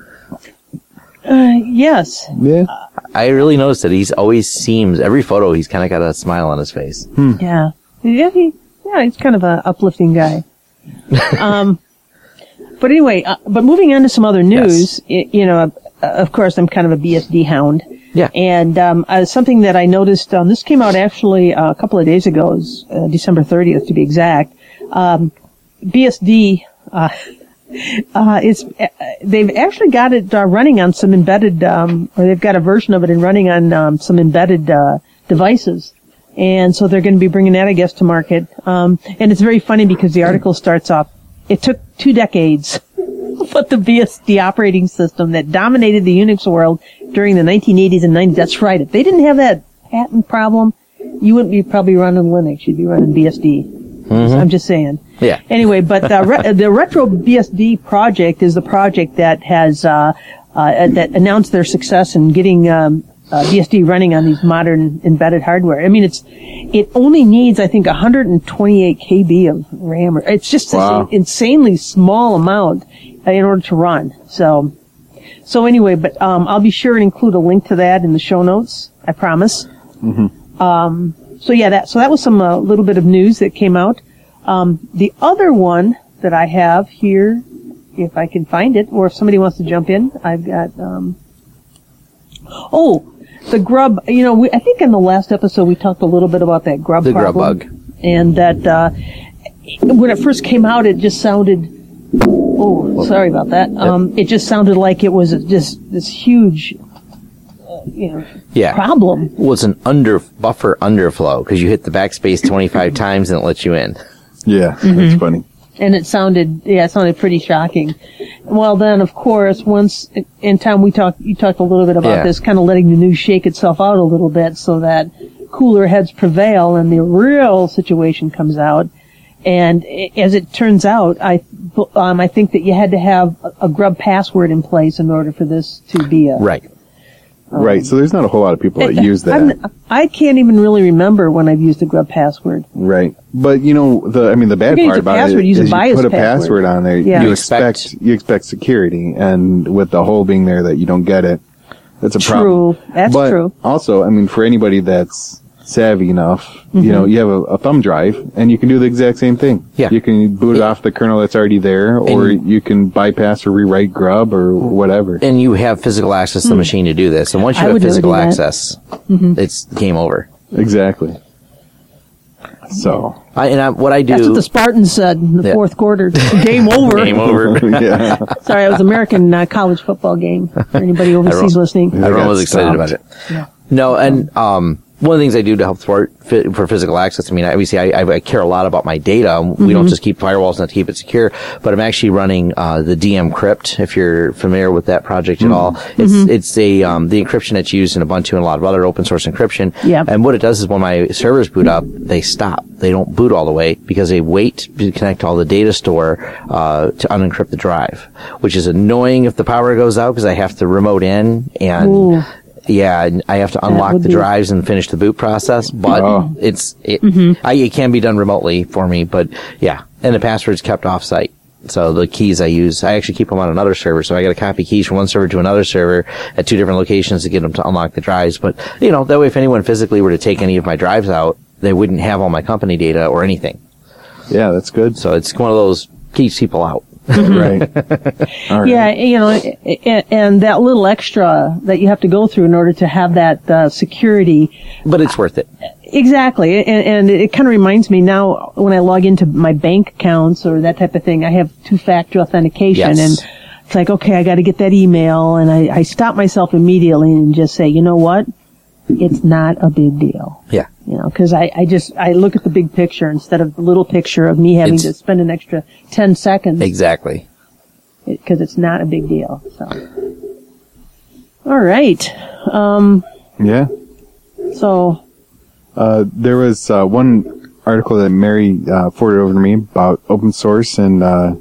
uh, yes. Yeah. I really noticed that he's always seems every photo he's kind of got a smile on his face. Yeah. Yeah, he, yeah, he's kind of a uplifting guy. um, but anyway, uh, but moving on to some other news, y- you know, uh, of course, I'm kind of a B S D hound. Yeah. And um, uh, something that I noticed, um, this came out actually uh, a couple of days ago, is, uh, December thirtieth to be exact. Um, B S D, uh, uh, it's, uh, they've actually got it uh, running on some embedded, um, or they've got a version of it and running on um, some embedded uh, devices. And so they're going to be bringing that, I guess, to market. Um, and it's very funny because the article starts off, it took two decades, but the B S D operating system that dominated the Unix world during the nineteen eighties and nineties, that's right. If they didn't have that patent problem, you wouldn't be probably running Linux. You'd be running B S D. Mm-hmm. I'm just saying. Yeah. Anyway, but the, re- the Retro B S D project is the project that has, uh, uh, that announced their success in getting, um, Uh, B S D running on these modern embedded hardware. I mean, it's, it only needs, I think, one hundred twenty-eight K B of RAM. It's just Wow. this insanely small amount uh, in order to run. So, so anyway, but, um, I'll be sure and include a link to that in the show notes. I promise. Mm-hmm. Um, so yeah, that, so that was some, uh, little bit of news that came out. Um, the other one that I have here, if I can find it, or if somebody wants to jump in, I've got, um, oh, the grub, you know, we, I think in the last episode we talked a little bit about that grub The grub problem. bug. And that, uh, when it first came out, it just sounded, oh, sorry about that. Um, it just sounded like it was just this huge, uh, you know, Yeah. problem. Well, it's an under buffer underflow because you hit the backspace twenty-five times and it lets you in. Yeah. Mm-hmm. That's funny. And it sounded, yeah, it sounded pretty shocking. Well, then, of course, once in time we talked, you talked a little bit about Yeah. this, kind of letting the news shake itself out a little bit so that cooler heads prevail and the real situation comes out. And i- as it turns out, I, um, I think that you had to have a, a grub password in place in order for this to be a. Right. Right. So there's not a whole lot of people that I- use that. I'm- I can't even really remember when I've used a grub password. Right. But you know, the I mean the bad You can use part a about password, it use a is you bias put a password. password on there, Yeah. you You expect, expect- you expect security, and with the hole being there that you don't get it, that's a problem. True. That's but true. Also, I mean, for anybody that's savvy enough, Mm-hmm. you know, you have a, a thumb drive, and you can do the exact same thing. Yeah. You can boot it off the kernel that's already there, or And- you can bypass or rewrite grub or whatever. And you have physical access to the machine to do this. And once you Hmm. I have would never physical do that. access, Mm-hmm. it's game over. Exactly. So, I, and I, what I do. That's what the Spartans said in the Yeah. fourth quarter. Game over. Game over. yeah. Sorry, it was American uh, college football game. For anybody overseas listening. Yeah. Everyone got was excited stomped. about it. No, and um, one of the things I do to help support fi- for physical access, I mean, obviously I, I, I care a lot about my data. We Mm-hmm. don't just keep firewalls not to keep it secure, but I'm actually running uh, the D M Crypt, if you're familiar with that project at all. It's Mm-hmm. it's a um, the encryption that's used in Ubuntu and a lot of other open source encryption. Yep. And what it does is when my servers boot up, they stop. They don't boot all the way because they wait to connect to all the data store uh, to unencrypt the drive, which is annoying if the power goes out because I have to remote in and Ooh. yeah, and I have to unlock would the be- drives and finish the boot process, but Oh. it's it, Mm-hmm. I, it can be done remotely for me, but yeah, and the password's kept off site. So the keys I use, I actually keep them on another server. So I got to copy keys from one server to another server at two different locations to get them to unlock the drives. But you know, that way, if anyone physically were to take any of my drives out, they wouldn't have all my company data or anything. Yeah, that's good. So it's one of those keeps people out. right. All right. Yeah, you know, and, and that little extra that you have to go through in order to have that uh, security. But it's worth it. Exactly, and, and it kind of reminds me now when I log into my bank accounts or that type of thing, I have two-factor authentication, Yes. and it's like, okay, I got to get that email, and I, I stop myself immediately and just say, you know what, it's not a big deal. Yeah. You know, because I, I just I look at the big picture instead of the little picture of me having It's- to spend an extra ten seconds Exactly. because it's not a big deal. So, all right, um, Yeah. so. Uh, there was uh, one article that Mary uh, forwarded over to me about open source and uh,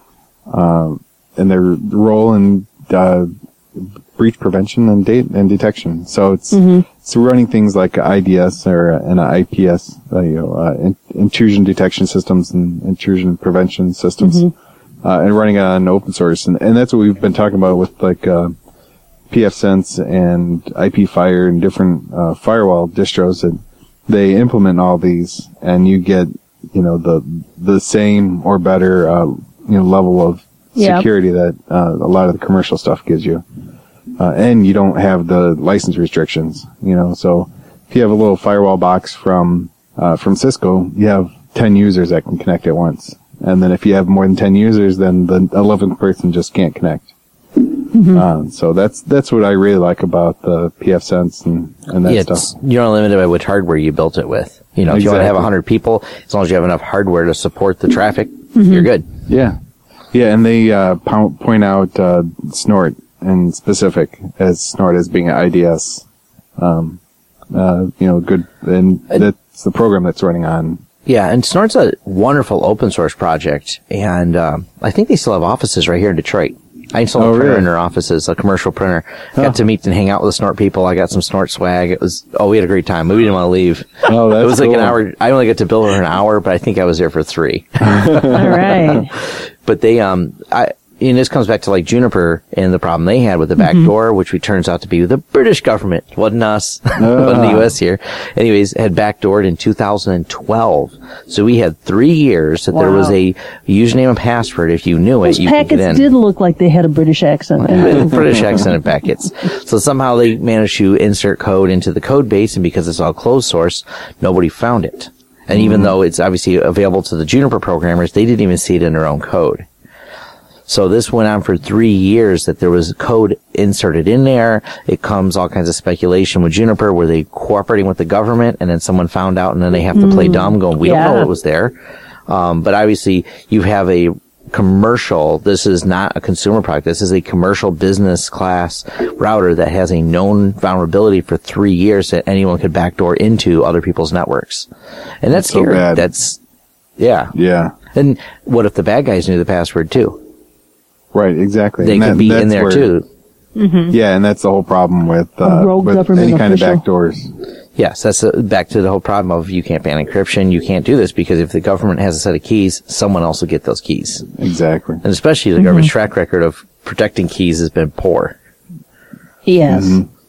uh, and their role in uh, breach prevention and date and detection. So it's it's running things like I D S or an I P S, uh, you know, uh, in, intrusion detection systems and intrusion prevention systems, uh, and running it on open source. And, and that's what we've been talking about with like uh, pfSense and I P Fire and different uh, firewall distros that they implement all these, and you get, you know, the the same or better, uh, you know, level of Yep. security that uh, a lot of the commercial stuff gives you, uh, and you don't have the license restrictions. You know, so if you have a little firewall box from uh, from Cisco, you have ten users that can connect at once, and then if you have more than ten users, then the eleventh person just can't connect. Uh, so that's that's what I really like about the pfSense and and that Yeah, stuff. it's, you're not limited by which hardware you built it with. You know, if you want to have Exactly. one hundred people, as long as you have enough hardware to support the traffic, you're good. Yeah, yeah, and they uh, po- point out uh, Snort in specific as Snort as being an I D S. Um, uh, you know, good, and that's the program that's running on. Yeah, and Snort's a wonderful open source project, and um, I think they still have offices right here in Detroit. I installed Oh, a printer really? in their offices, a commercial printer. Oh. Got to meet and hang out with the Snort people. I got some Snort swag. It was, oh, we had a great time. We didn't want to leave. Oh, that's It was like an cool. hour. I only got to bill for an hour, but I think I was there for three. All right. But they, um, I, and this comes back to like Juniper and the problem they had with the back door, which we turns out to be the British government. Wasn't us. Wasn't the U S here. Anyways, had backdoored in two thousand twelve. So we had three years that there was Wow. a username and password. If you knew Those it, you could get packets in. did look like they had a British accent. British accented packets. So somehow they managed to insert code into the code base, and because it's all closed source, nobody found it. And even though it's obviously available to the Juniper programmers, they didn't even see it in their own code. So this went on for three years that there was code inserted in there. It comes all kinds of speculation with Juniper. Were they cooperating with the government? And then someone found out, and then they have to play dumb going, we don't know Yeah. what was there. Um, but obviously you have a commercial, this is not a consumer product. This is a commercial business class router that has a known vulnerability for three years that anyone could backdoor into other people's networks. And that's, That's so scary. bad. That's, yeah. Yeah, And what if the bad guys knew the password too? right, exactly. They And could that- be that's in there where- too. Yeah, and that's the whole problem with A uh, rogue with government any kind official. of backdoors. Yes, that's uh back to the whole problem of you can't ban encryption. You can't do this because if the government has a set of keys, someone else will get those keys. Exactly. And especially the government's track record of protecting keys has been poor. Yes.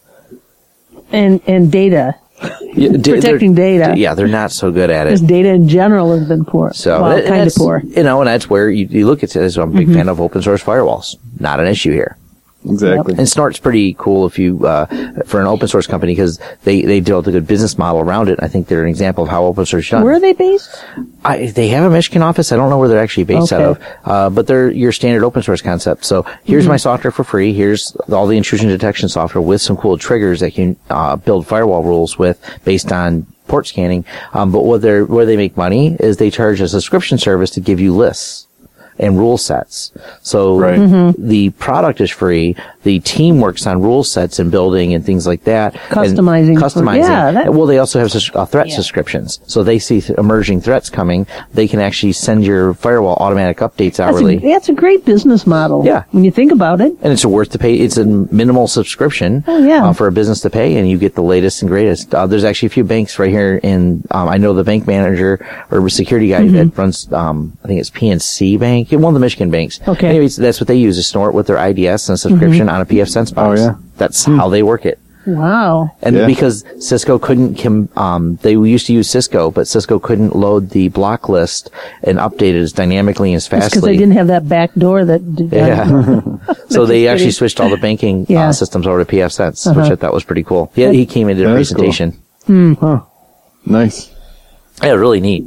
And and data. Yeah, d- Protecting they're- data. Yeah, they're not so good at it. Because data in general has been poor. So well, that- and kind of that's- poor. You know, and that's where you, you look at it. So I'm a big fan of open source firewalls. Not an issue here. Exactly. And Snort's pretty cool if you, uh, for an open source company, because they, they built a good business model around it. I think they're an example of how open source is done. Where are they based? I, they have a Michigan office. I don't know where they're actually based Okay. out of, uh, but they're your standard open source concept. So here's Mm-hmm. my software for free. Here's all the intrusion detection software with some cool triggers that you can uh, build firewall rules with based on port scanning. Um, but what they're, where they make money is they charge a subscription service to give you lists and rule sets. So Right. Mm-hmm. the product is free. The team works on rule sets and building and things like that. Customizing And for- customizing. yeah, that- well, they also have sus- uh, threat Yeah. subscriptions. So they see th- emerging threats coming. They can actually send your firewall automatic updates That's hourly. a, that's a great business model. Yeah. When you think about it. And it's worth to pay. It's a minimal subscription Oh, yeah. uh, for a business to pay, and you get the latest and greatest. Uh, there's actually a few banks right here in. Um, I know the bank manager or security guy Mm-hmm. that runs. Um, I think it's P N C Bank, one of the Michigan banks. Okay. Anyways, that's what they use is Snort with their I D S and a subscription on a P F Sense box. Oh, yeah. That's how they work it. Wow. And Yeah. because Cisco couldn't, com- um, they used to use Cisco, but Cisco couldn't load the block list and update it as dynamically and as That's because fastly. they didn't have that back door that did that. Yeah. So they actually kidding. switched all the banking Yeah. uh, systems over to P F Sense, Uh-huh. which I thought was pretty cool. Yeah, he came into the That is cool. presentation. Huh. Nice. Yeah, really neat.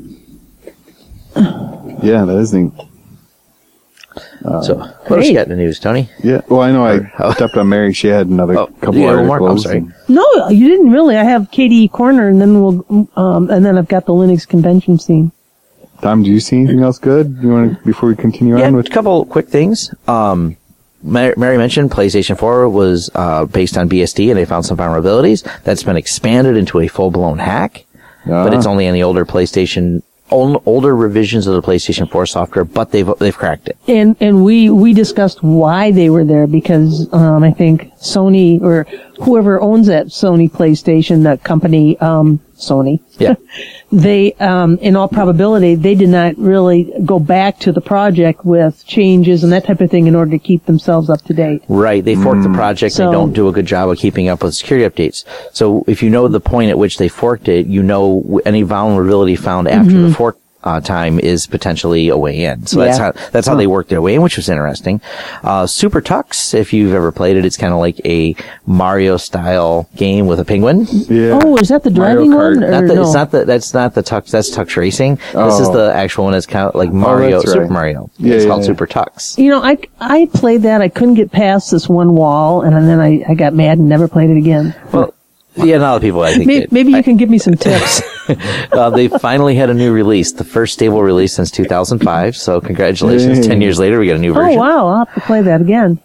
Yeah, that is neat. So, what else you got in the news, Tony? Yeah. Well, I know I Oh. stepped on Mary. She had another Oh, couple yeah, one articles. more. I'm sorry. and- No, you didn't really. I have K D E Corner, and then we'll, um, and then I've got the Linux convention scene. Tom, do you see anything else good? You want to before we continue Yeah, on a with? couple quick things. Um, Mary Mary mentioned PlayStation four was uh, based on B S D, and they found some vulnerabilities. That's been expanded into a full-blown hack, but Ah. it's only on the older PlayStation, ol- older revisions of the PlayStation four software. But they've they've cracked it. And and we we discussed why they were there because um, I think Sony or whoever owns that Sony PlayStation, that company, um, Sony, Yeah. they um, in all probability they did not really go back to the project with changes and that type of thing in order to keep themselves up to date. Right. They forked the project. So- they don't do a good job of keeping up with security updates. So if you know the point at which they forked it, you know w- any vulnerability found after Mm-hmm. the fork uh, time is potentially a way in. So that's Yeah. how that's how they worked their way in, which was interesting. Uh, Super Tux, if you've ever played it, it's kind of like a Mario style game with a penguin. Yeah. Oh, is that the Mario driving Kart. one? Or Not the, no? It's not the, that's not the Tux, that's Tux Racing. This is Oh. the actual one that's kind of like Mario, that's Super right. Mario. Yeah, it's yeah, called yeah. Super Tux. You know, I, I played that. I couldn't get past this one wall, and then I, I got mad and never played it again. Well, yeah, a lot of people I think Maybe, did. maybe you can give me some tips. uh, they finally had a new release, the first stable release since two thousand five. So congratulations. Yay. ten years later, we got a new Oh, version. wow. I'll have to play that again.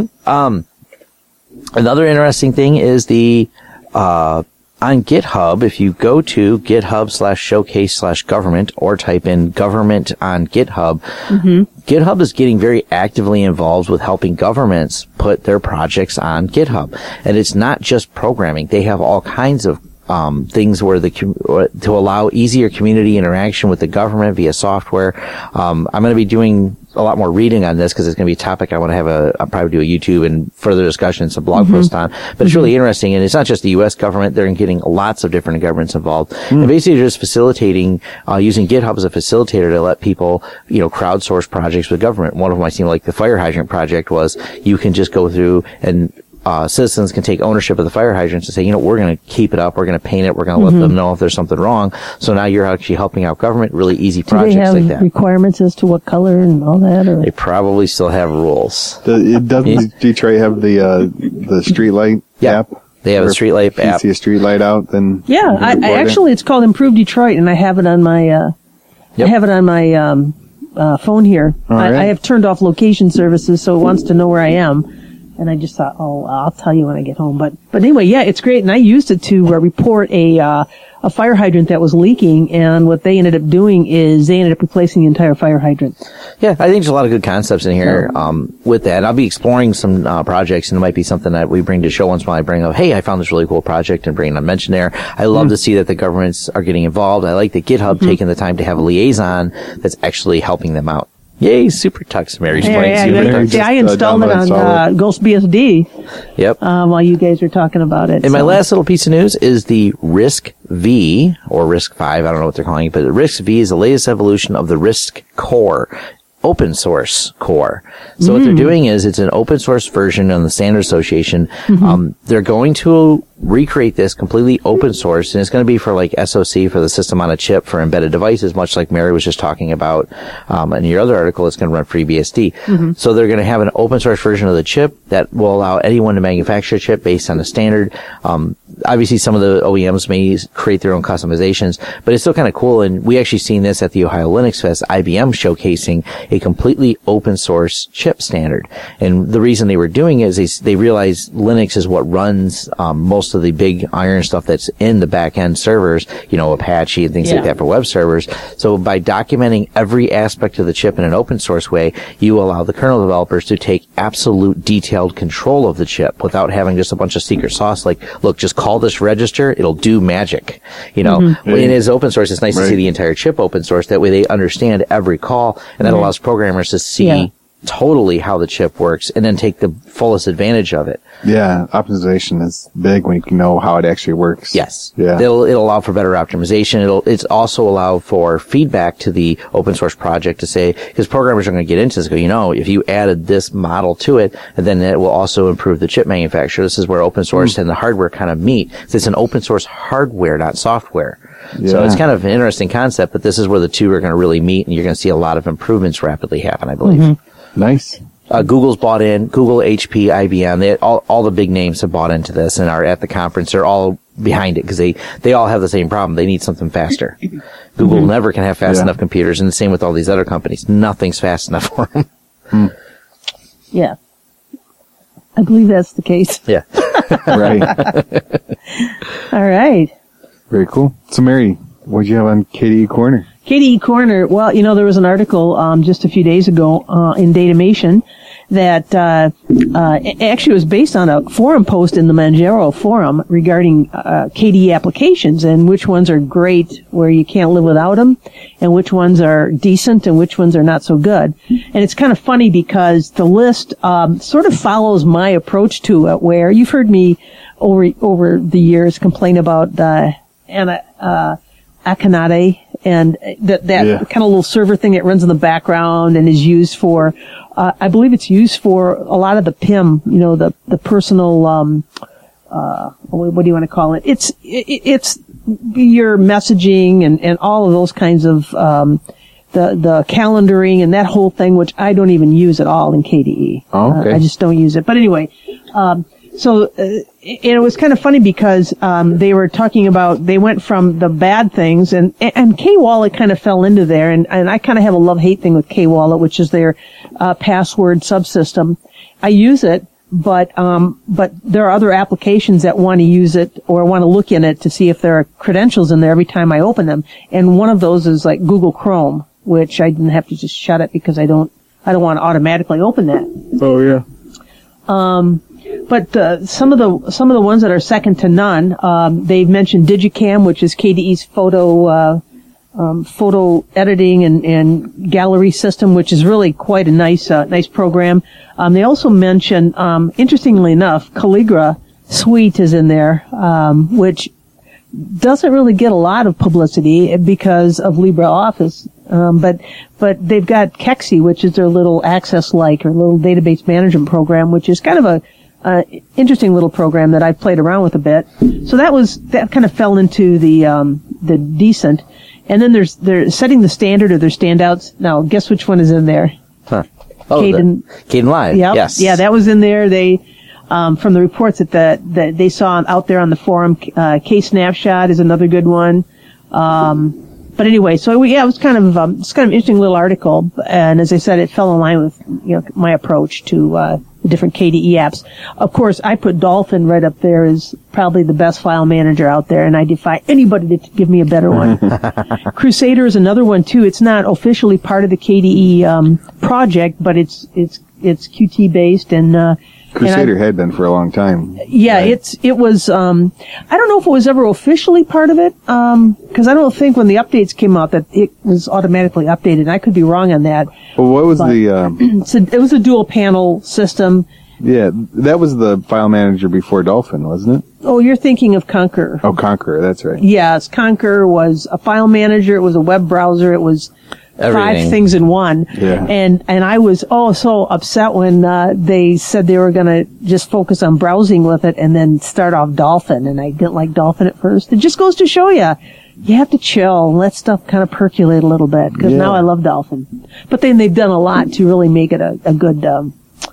Another interesting thing is the, uh, on GitHub, if you go to GitHub slash showcase slash government or type in government on GitHub, GitHub is getting very actively involved with helping governments put their projects on GitHub. And it's not just programming. They have all kinds of um, things where the com- or to allow easier community interaction with the government via software. Um, I'm going to be doing a lot more reading on this because it's going to be a topic I want to have a I'll probably do a YouTube and further discussion, some blog post on. But it's really interesting, and it's not just the U S government; they're getting lots of different governments involved, and basically just facilitating uh, using GitHub as a facilitator to let people, you know, crowdsource projects with government. One of them I seen, like the fire hydrant project, was you can just go through and Uh, citizens can take ownership of the fire hydrants and say, you know, we're going to keep it up, we're going to paint it, we're going to let them know if there's something wrong. So now you're actually helping out government, really easy Do they projects have like that. requirements as to what color and all that? Or They probably still have rules. Does, it doesn't Yeah. Detroit have the uh, the street light Yeah. app? They have a Where street light if you app. see a street light out, then yeah, you can I, I report it. actually it's called Improve Detroit, and I have it on my uh, Yep. I have it on my um, uh, phone here. All I, right. I have turned off location services, so it wants to know where I am. And I just thought, oh, I'll tell you when I get home. But but anyway, yeah, it's great. And I used it to uh, report a uh, a fire hydrant that was leaking. And what they ended up doing is they ended up replacing the entire fire hydrant. Yeah, I think there's a lot of good concepts in here um, with that. And I'll be exploring some uh, projects, and it might be something that we bring to show once in a while. I bring up, hey, I found this really cool project, and bring it on mention there. I love to see that the governments are getting involved. I like that GitHub taking the time to have a liaison that's actually helping them out. Yay, Super Tux. Mary's Yeah, playing yeah, Super yeah, Tux. Just, I uh, installed it download, on install uh, it. Ghost B S D Yep. uh, while you guys were talking about it. And my so- last little piece of news is the Risk V, or Risk five, I don't know what they're calling it, but the Risk V is the latest evolution of the Risk Core. open source core. So mm. what they're doing is it's an open source version on the Standards Association. Mm-hmm. Um, they're going to recreate this completely open source, and it's going to be for like S O C, for the system on a chip for embedded devices, much like Mary was just talking about. Um, in your other article, it's going to run FreeBSD. Mm-hmm. So they're going to have an open source version of the chip that will allow anyone to manufacture a chip based on a standard. Um, obviously some of the O E Ms may create their own customizations, but it's still kind of cool. And we actually seen this at the Ohio Linux Fest, I B M showcasing a completely open source chip standard. And the reason they were doing it is they, they realized Linux is what runs, um, most of the big iron stuff that's in the back end servers, you know, Apache and things yeah. like that for web servers. So by documenting every aspect of the chip in an open source way, you allow the kernel developers to take absolute detailed control of the chip without having just a bunch of secret sauce like, look, just call this register, it'll do magic. You know, mm-hmm. when it is open source, it's nice right. to see the entire chip open source. That way they understand every call, and that mm-hmm. allows programmers to see yeah. totally how the chip works and then take the fullest advantage of it. Yeah, optimization is big when you can know how it actually works. Yes. Yeah. It'll, it'll allow for better optimization. It'll, it's also allow for feedback to the open source project to say, because programmers are going to get into this, go, you know, if you added this model to it, and then it will also improve the chip manufacturer. This is where open source mm. and the hardware kind of meet. It's an open source hardware, not software. Yeah. So it's kind of an interesting concept, but this is where the two are going to really meet, and you're going to see a lot of improvements rapidly happen, I believe. Mm-hmm. Nice. Uh, Google's bought in. Google, H P, I B M. They all all the big names have bought into this and are at the conference. They're all behind it because they they all have the same problem. They need something faster. Google mm-hmm. never can have fast yeah. enough computers, and the same with all these other companies. Nothing's fast enough for them. Mm. Yeah, I believe that's the case. Yeah. Right. All right. Very cool. So, Mary, what did you have on K D E Corner? K D E Corner, well, you know, there was an article um, just a few days ago uh, in Datamation that uh, uh, actually was based on a forum post in the Manjaro forum regarding uh, K D E applications and which ones are great where you can't live without them and which ones are decent and which ones are not so good. And it's kind of funny because the list um, sort of follows my approach to it, where you've heard me over over the years complain about uh, Anna, uh, Akanade and that, that yeah. kind of little server thing that runs in the background and is used for, uh, I believe it's used for a lot of the P I M, you know, the, the personal, um, uh, what do you want to call it? It's, it, it's your messaging and, and all of those kinds of, um, the, the calendaring and that whole thing, which I don't even use at all in K D E. Oh, okay. Uh, I just don't use it. But anyway, um, So, uh, and it was kind of funny because, um, they were talking about, they went from the bad things and, and K-Wallet kind of fell into there. And, and I kind of have a love-hate thing with K-Wallet, which is their, uh, password subsystem. I use it, but, um, but there are other applications that want to use it or want to look in it to see if there are credentials in there every time I open them. And one of those is like Google Chrome, which I didn't have to just shut it because I don't, I don't want to automatically open that. Oh, yeah. Um, But uh, some of the some of the ones that are second to none, um, they've mentioned Digicam, which is K D E's photo uh, um, photo editing and, and gallery system, which is really quite a nice uh, nice program. Um, they also mention, um, interestingly enough, Calligra Suite is in there, um, which doesn't really get a lot of publicity because of LibreOffice. Um, but, but they've got Kexi, which is their little Access-like or little database management program, which is kind of a Uh, interesting little program that I've played around with a bit. So that was, that kind of fell into the, um, the decent. And then there's, they're setting the standard or their standouts. Now, guess which one is in there? Huh. Oh, Kden, Kden Live. Yep. Yes. Yeah, that was in there. They, um, from the reports that, the, that they saw out there on the forum, uh, K-Snapshot is another good one. Um, But anyway, so we, yeah, it was kind of, um, it's kind of an interesting little article. And as I said, it fell in line with, you know, my approach to, uh, the different K D E apps. Of course, I put Dolphin right up there as probably the best file manager out there, and I defy anybody to give me a better one. Crusader is another one too. It's not officially part of the K D E, um, project, but it's, it's, it's Qt based and, uh, Crusader had been for a long time. Yeah, right? it's, it was, um, I don't know if it was ever officially part of it, um, cause I don't think when the updates came out that it was automatically updated. I could be wrong on that. Well, what was but, the, um, so it was a dual panel system. Yeah, that was the file manager before Dolphin, wasn't it? Oh, you're thinking of Konqueror. Oh, Konqueror, that's right. Yes, Konqueror was a file manager, it was a web browser, it was, Everything. five things in one. Yeah. And, and I was, oh, so upset when, uh, they said they were going to just focus on browsing with it and then start off Dolphin. And I didn't like Dolphin at first. It just goes to show you, you have to chill and let stuff kind of percolate a little bit. Cause Yeah. now I love Dolphin. But then they've done a lot to really make it a, a good, um,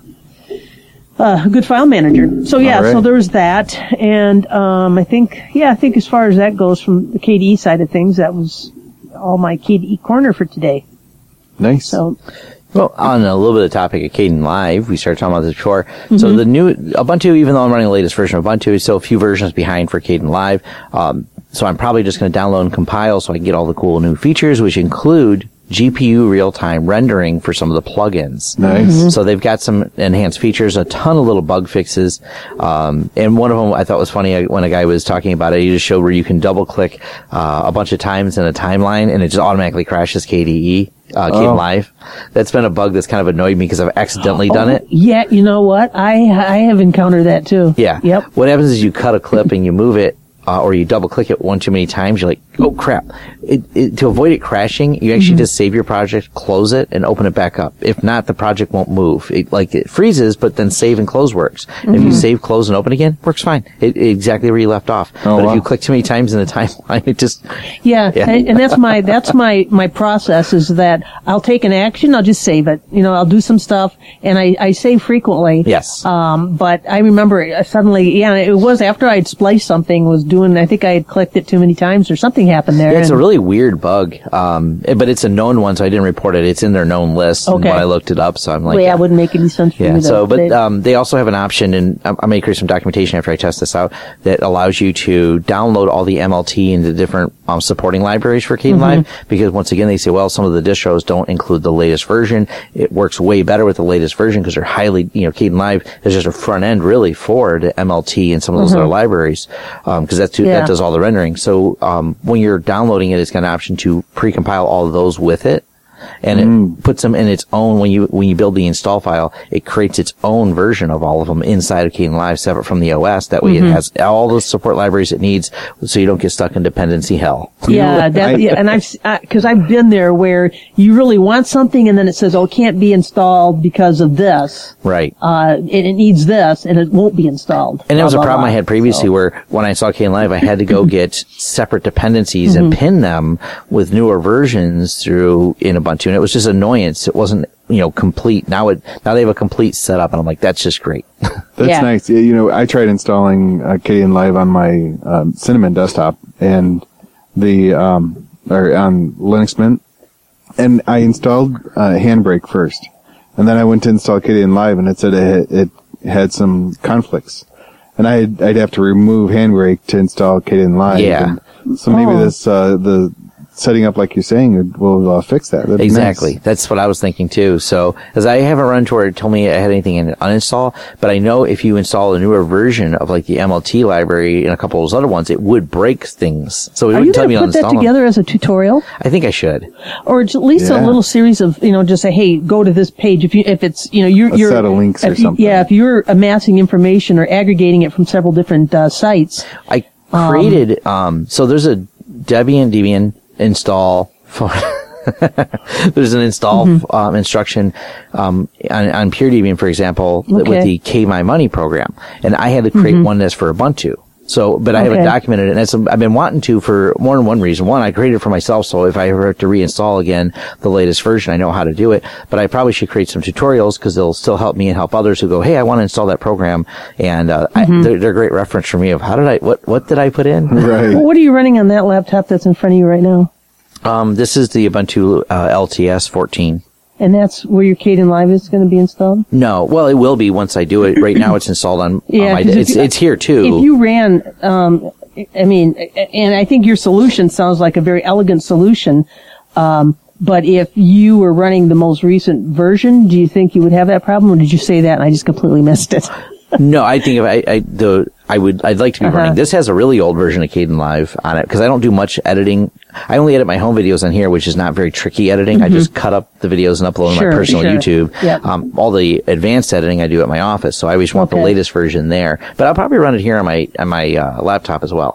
uh, a good file manager. So yeah, All right. so there was that. And, um, I think, yeah, I think as far as that goes from the K D E side of things, that was all my K D E corner for today. Nice. So, Well, on a little bit of topic of Kdenlive, we started talking about this before. Mm-hmm. So the new Ubuntu, even though I'm running the latest version of Ubuntu, is still a few versions behind for Kdenlive. Um, so I'm probably just going to download and compile so I can get all the cool new features, which include G P U real-time rendering for some of the plugins. Nice. Mm-hmm. So they've got some enhanced features, a ton of little bug fixes. Um, and one of them I thought was funny I- when a guy was talking about it. He just showed where you can double click, uh, a bunch of times in a timeline and it just automatically crashes K D E, uh, Kdenlive. That's been a bug that's kind of annoyed me because I've accidentally done it. yeah, you know what? I I have encountered that too. Yeah. Yep. What happens is you cut a clip and you move it, uh, or you double click it one too many times. You're like, oh crap. It, it, to avoid it crashing, you actually Mm-hmm. just save your project, close it, and open it back up. If not, the project won't move. It, like it freezes, but then save and close works. Mm-hmm. If you save, close, and open again, works fine. It, it exactly where you left off. Oh, but wow. if you click too many times in the timeline, it just, Yeah, Yeah. And, and that's my that's my my process is that I'll take an action, I'll just save it. You know, I'll do some stuff, and I I save frequently. yes. Um, but I remember suddenly, yeah, it was after I'd spliced something, was doing. I think I had clicked it too many times, or something happened there. Yeah, it's a and- really weird bug, um, but it's a known one, so I didn't report it. It's in their known list and Okay. when I looked it up, so I'm like, well, yeah, yeah. it wouldn't make any sense for Yeah, me. To, so, but they- um, they also have an option, and I I may create some documentation after I test this out, that allows you to download all the M L T into different um, supporting libraries for Kdenlive, Mm-hmm. because once again, they say, well, some of the distros don't include the latest version. It works way better with the latest version because they're highly, you know, Kdenlive is just a front end really for the M L T and some of those other libraries, because that's too, Mm-hmm. Yeah. that does all the rendering. So um, when you're downloading it, it's got an option to precompile all of those with it. And it puts them in its own, when you, when you build the install file, it creates its own version of all of them inside of Kdenlive, separate from the O S. That way Mm-hmm. it has all the support libraries it needs, so you don't get stuck in dependency hell. Yeah, that, I- yeah, and I've because I've been there where you really want something, and then it says, "Oh, it can't be installed because of this. Right. Uh, it, it needs this, and it won't be installed." And that was a Blah, blah, problem I blah. had previously, So- where when I saw Kdenlive, I had to go get separate dependencies and pin them with newer versions through in Ubuntu, and it was just annoyance. It wasn't, you know, complete. Now it now they have a complete setup, and I'm like, that's just great. That's Yeah. nice. Yeah, you know, I tried installing uh, Kdenlive on my um, Cinnamon desktop and the um, or on Linux Mint, and I installed uh, Handbrake first, and then I went to install Kdenlive, and it said it, it had some conflicts, and I'd I'd have to remove Handbrake to install Kdenlive. Yeah. And so maybe Oh. this uh, the setting up like you're saying will uh, fix that. That'd be Exactly. nice. That's what I was thinking too. So, as I haven't run to where it told me I had anything in uninstall, but I know if you install a newer version of like the M L T library and a couple of those other ones, it would break things. So it Are you wouldn't tell going me to to put that uninstall them. together as a tutorial, I think I should. or at least Yeah. a little series of, you know, just say, "Hey, go to this page." If you, if it's, you know, you're, A you're set of links or if you- something. Yeah, if you're amassing information or aggregating it from several different uh, sites. I created, um, so there's a Debian Debian install for, there's an install Mm-hmm. um, instruction um, on, on Pure Debian, for example, with Okay. the K My Money program. And I had to create one that's for Ubuntu. So, but I haven't Mm-hmm. Okay. documented it. And that's, I've been wanting to for more than one reason. One, I created it for myself, so if I ever have to reinstall again the latest version, I know how to do it. But I probably should create some tutorials because they'll still help me and help others who go, hey, I want to install that program. And uh, Mm-hmm. I, they're, they're a great reference for me of how did I, what, what did I put in? Right. Well, what are you running on that laptop that's in front of you right now? Um, this is the Ubuntu uh, L T S fourteen. And that's where your Kdenlive is going to be installed? No, well, it will be once I do it. Right now, it's installed on, Yeah, on my. 'cause if It's you- it's here too. If you ran, um, I mean, and I think your solution sounds like a very elegant solution. Um, but if you were running the most recent version, do you think you would have that problem, or did you say that and I just completely missed it? No, I think if I, I the I would I'd like to be Uh-huh. running. This has a really old version of Kdenlive on it because I don't do much editing. I only edit my home videos on here, which is not very tricky editing. I just cut up the videos and upload them Sure, to my personal sure. YouTube. Yep. Um, all the advanced editing I do at my office, so I always want the Okay. latest version there. But I'll probably run it here on my on my uh, laptop as well.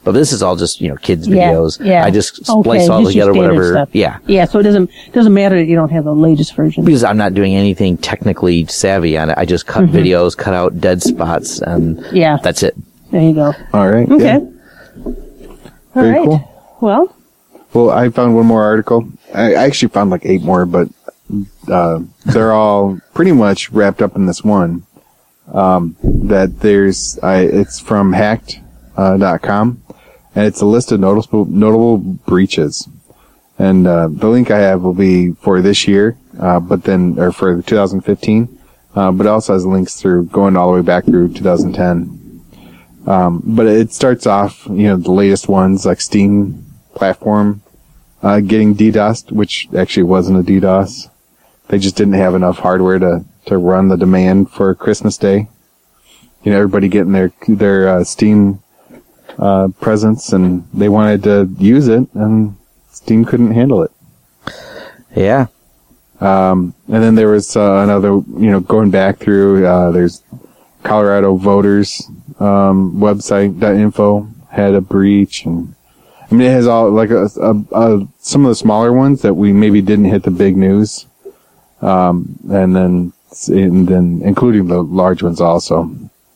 But this is all just, you know, kids Yeah, videos. yeah. I just Okay, splice all just your together, standard whatever. stuff. Yeah. Yeah, so it doesn't doesn't matter that you don't have the latest version. Because I'm not doing anything technically savvy on it. I just cut videos, cut out dead spots, and Mm-hmm. Yeah. that's it. There you go. All right. Okay. Yeah. All Very right. cool. Well, Well, I found one more article. I I actually found like eight more, but uh, they're all pretty much wrapped up in this one. Um, that there's, I, it's from hacked dot com, and it's a list of notable notable breaches. And uh, the link I have will be for this year, uh, but then or for two thousand fifteen, uh, but it also has links through going all the way back through two thousand ten. Um, but it starts off, you know, the latest ones like Steam platform uh, getting DDoSed, which actually wasn't a DDoS. They just didn't have enough hardware to, to run the demand for Christmas Day. You know, everybody getting their their uh, Steam uh, presents, and they wanted to use it, and Steam couldn't handle it. Yeah. Um, and then there was uh, another, you know, going back through. Uh, there's Colorado Voters um, website .info had a breach, and I mean it has all like a, a, a, some of the smaller ones that we maybe didn't hit the big news, um, and then and then including the large ones also.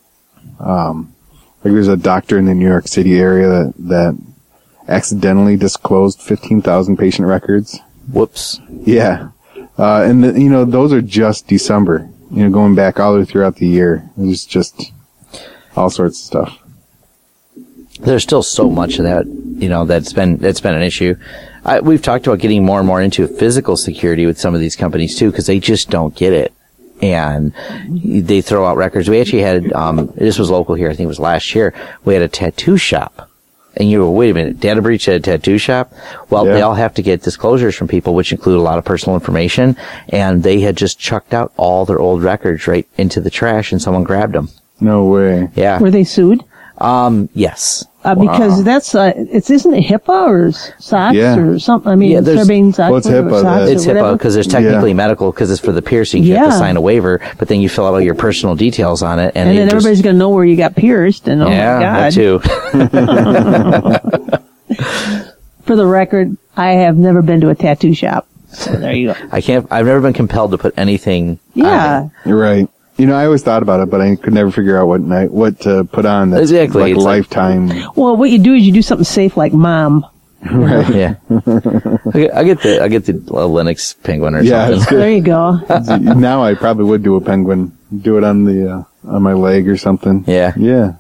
Um, like there's a doctor in the New York City area that that accidentally disclosed fifteen thousand patient records. Whoops. Yeah. Uh, and the, you know, those are just December, you know, going back all the way throughout the year. There's just all sorts of stuff. There's still so much of that, you know, that's been, that's been an issue. I, we've talked about getting more and more into physical security with some of these companies too, because they just don't get it. And they throw out records. We actually had, um, this was local here, I think it was last year, we had a tattoo shop. And you go, wait a minute, data breach at a tattoo shop? Well, Yeah. they all have to get disclosures from people, which include a lot of personal information. And they had just chucked out all their old records right into the trash, and someone grabbed them. No way. Yeah. were they sued? Um, yes. Uh, because that's, uh, it's, isn't it HIPAA or SOX Yeah. or something? I mean, Yeah, there's- Sarbanes-Oxley Well, it's or HIPAA, SOX that- or It's HIPAA whatever? because it's technically Yeah. medical, medical because it's for the piercing. You have Yeah. to sign a waiver, but then you fill out all your personal details on it. And, And it then just- everybody's going to know where you got pierced, and oh yeah, my God. that too. For the record, I have never been to a tattoo shop. So there you go. I can't, I've never been compelled to put anything on Yeah. it. You're right. You know, I always thought about it, but I could never figure out what night, what to put on that's Exactly. like It's like- lifetime. Well, what you do is you do something safe like mom. Right. Yeah. I get, I get the, I get the uh, Linux penguin or Yeah, something. it's There you go. good. Now I probably would do a penguin. Do it on the, uh, on my leg or something. Yeah. Yeah.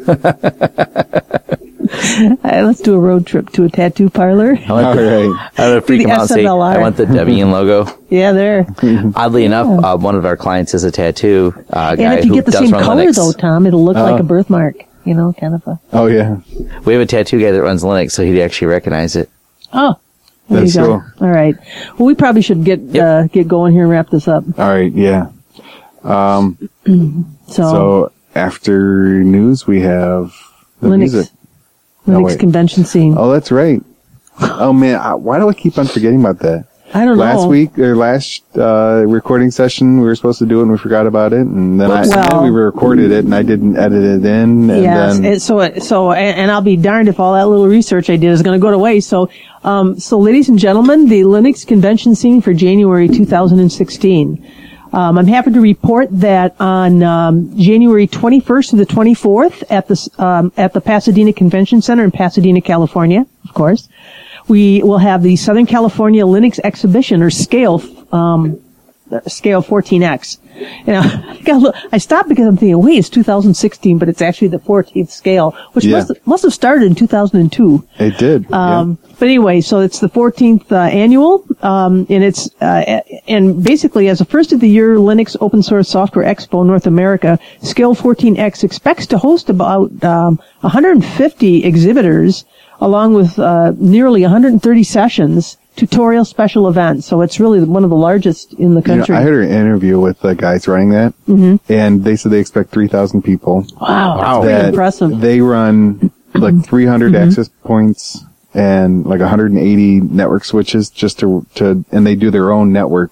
Uh, let's do a road trip to a tattoo parlor. I want All the, right. I want to freak The them out and say, S M L R. I want the Debian logo. Yeah, there. Oddly enough, uh, one of our clients is a tattoo uh, guy And if you who get the does same run color, Linux. though, Tom, it'll look like Oh. a birthmark. You know, kind of a. Oh yeah. We have a tattoo guy that runs Linux, so he'd actually recognize it. Oh, there That's you go. cool. All right. Well, we probably should get Yep. uh, get going here and wrap this up. All right. Yeah. Um, So, so after news, we have the Linux, music. Linux Oh, wait. convention scene. Oh, that's right. Oh man, I, why do I keep on forgetting about that? I don't Last know. week or last uh, recording session, we were supposed to do it and we forgot about it, and then, I, and Well- then we recorded it and I didn't edit it in. And Yes, then, it, so it- so and, and I'll be darned if all that little research I did is going to go to waste. So, um, so ladies and gentlemen, the Linux convention scene for January two thousand sixteen. Um, I'm happy to report that on um, January twenty-first to the twenty-fourth at the um, at the Pasadena Convention Center in Pasadena, California, of course, we will have the Southern California Linux Exhibition, or Scale um, Scale fourteen X. You know, I, got a little, I stopped because I'm thinking, wait, it's two thousand sixteen, but it's actually the fourteenth scale, which Yeah. must must have started in two thousand two. it did. Um, But anyway, so it's the fourteenth uh, annual, um, and it's uh, and basically as a first of the year Linux Open Source Software Expo North America, Scale fourteen X expects to host about um, one hundred fifty exhibitors, along with uh, nearly one hundred thirty sessions, tutorial special events. So it's really one of the largest in the yeah. You know, country. I heard an interview with the guys running that, mm-hmm. and they said they expect three thousand people. wow, that's pretty That impressive. They run like three hundred Mm-hmm. access points and like one hundred eighty network switches just to, to, and they do their own network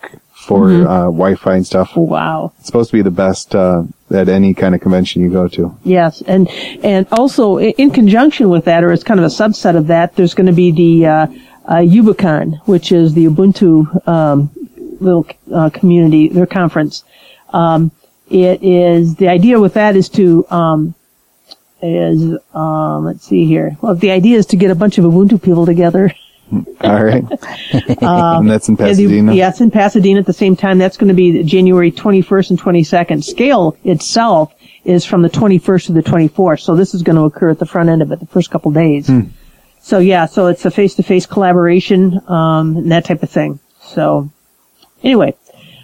for Mhm. uh, Wi-Fi and stuff. Wow. It's supposed to be the best uh, at any kind of convention you go to. Yes, and and also i- in conjunction with that, or as kind of a subset of that, there's going to be the uh, uh, UbuCon, which is the Ubuntu um, little uh, community, their conference. Um, it is the idea with that is to um, is um, let's see here. Well, the idea is to get a bunch of Ubuntu people together. All right. Um, and that's in and the- Pasadena? yeah, it's in Pasadena at the same time. That's going to be January twenty-first and twenty-second. Scale itself is from the twenty-first to the twenty-fourth. So this is going to occur at the front end of it, the first couple days. Hmm. So yeah, so it's a face-to-face collaboration, um, and that type of thing. So anyway,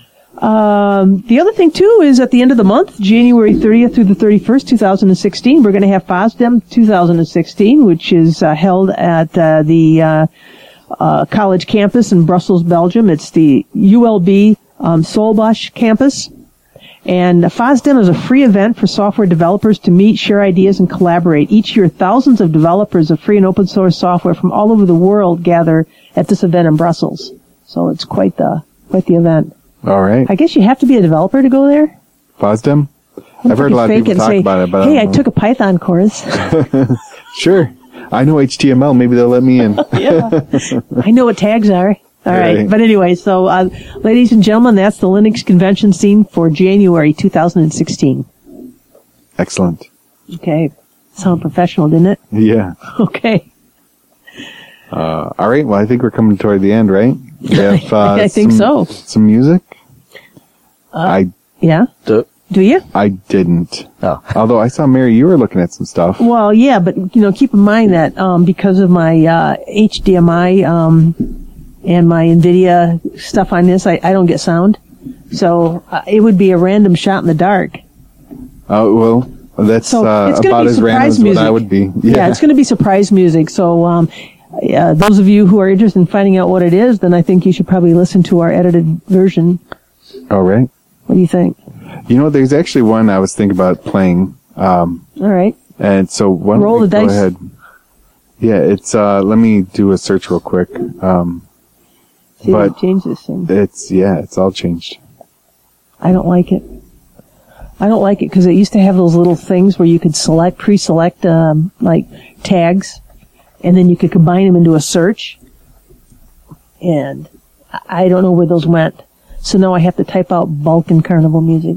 um, the other thing too is at the end of the month, January thirtieth through the thirty-first, two thousand sixteen, we're going to have FOSDEM two thousand sixteen, which is uh, held at uh, the uh, uh, college campus in Brussels, Belgium. It's the U L B um, Solbosch campus. And FOSDEM is a free event for software developers to meet, share ideas, and collaborate. Each year, thousands of developers of free and open source software from all over the world gather at this event in Brussels. So it's quite the quite the event. All right. I guess you have to be a developer to go there. FOSDEM? I've heard a lot of Fake people and talk say, about it, but hey, I, I don't took a Python course. know. Sure. I know H T M L. Maybe they'll let me in. Yeah. I know what tags are. All right. Right. But anyway, so, uh, ladies and gentlemen, that's the Linux convention scene for January two thousand sixteen. Excellent. Okay. Sound professional, didn't it? Yeah. Okay. Uh, all right. Well, I think we're coming toward the end, right? We have, uh, I think some, so. Some music. I Yeah? The- Do you? I didn't. Oh. Although I saw Mary, you were looking at some stuff. Well, yeah, but, you know, keep in mind that, um, because of my, uh, H D M I, um, and my NVIDIA stuff on this, I, I don't get sound. So, uh, it would be a random shot in the dark. Oh well, that's So uh, it's going about to be as random surprise as what music. I would be. Yeah, it's going to be surprise music. So, um, uh, those of you who are interested in finding out what it is, then I think you should probably listen to our edited version. All right. What do you think? You know, there's actually one I was thinking about playing. Um, All right. and so why don't Roll we the go dice. ahead? Yeah, it's. Uh, let me do a search real quick. Um, See, But- they changed this thing. it's yeah, it's all changed. I don't like it. I don't like it because it used to have those little things where you could select, pre-select, um, like tags, and then you could combine them into a search. And I I don't know where those went. So now I have to type out Balkan Carnival music.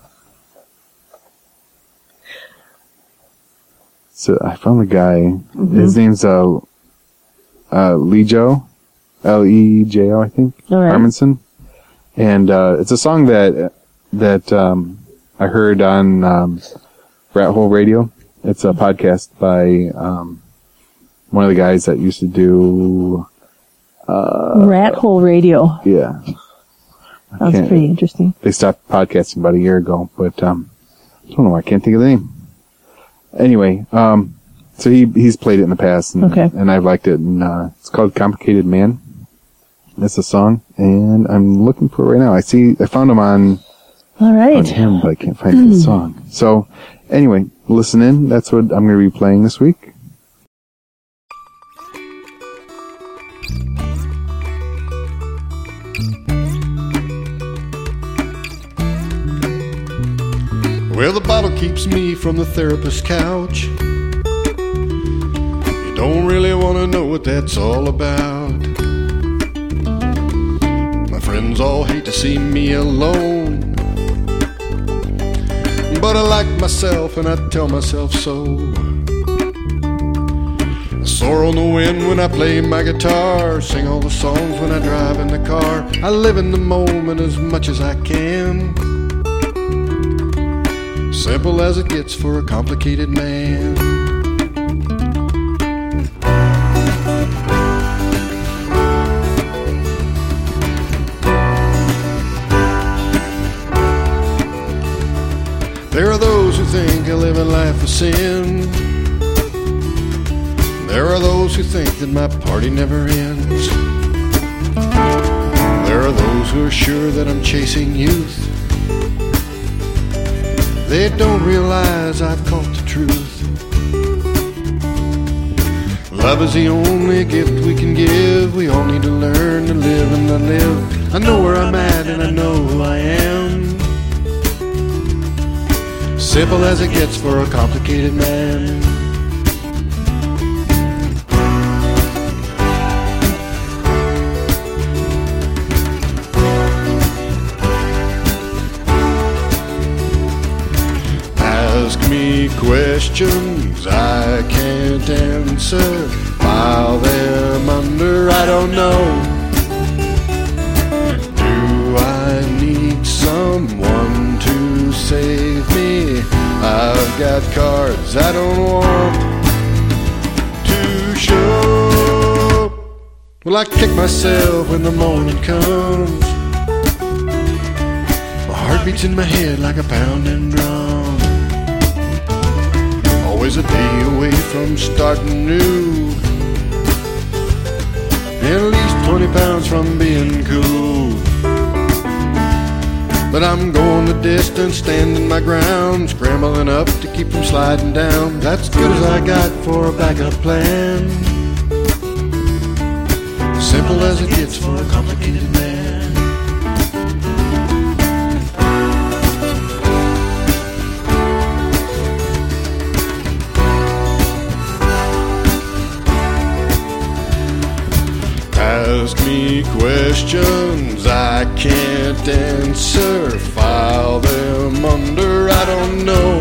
So I found the guy. Mm-hmm. His name's uh, uh, Lejo, L E J O, I think. All right. Arminson, and uh, it's a song that that um, I heard on um, Rat Hole Radio. It's a podcast by um, one of the guys that used to do. Rat Hole Radio. Yeah, Sounds can't- pretty interesting. they stopped podcasting about a year ago, but um, I don't know. I can't think of the name. Anyway, um, so he he's played it in the past, and, Okay. and I've liked it. And uh, it's called "Complicated Man." That's a song, and I'm looking for it right now. I see I found him on All on right. him, but I can't find the song. So anyway, listen in. That's what I'm going to be playing this week. Well, the bottle keeps me from the therapist's couch. You don't really want to know what that's all about. My friends all hate to see me alone, but I like myself and I tell myself so. I soar on the wind when I play my guitar, sing all the songs when I drive in the car. I live in the moment as much as I can. Simple as it gets for a complicated man. There are those who think I live a life of sin. There are those who think that my party never ends. There are those who are sure that I'm chasing youth. They don't realize I've caught the truth. Love is the only gift we can give. We all need to learn to live and not live. I know where I'm at and I know who I am. Simple as it gets for a complicated man. Ask me questions I can't answer. File them under I don't know. Do I need someone to save me? I've got cards I don't want to show. Well, I kick myself when the morning comes. My heart beats in my head like a pounding drum. Always a day away from starting new, at least twenty pounds from being cool. But I'm going the distance, standing my ground, scrambling up to keep from sliding down. That's good as I got for a backup plan. Simple as it gets for a complicated man. Ask me questions I can't answer. File them under I don't know.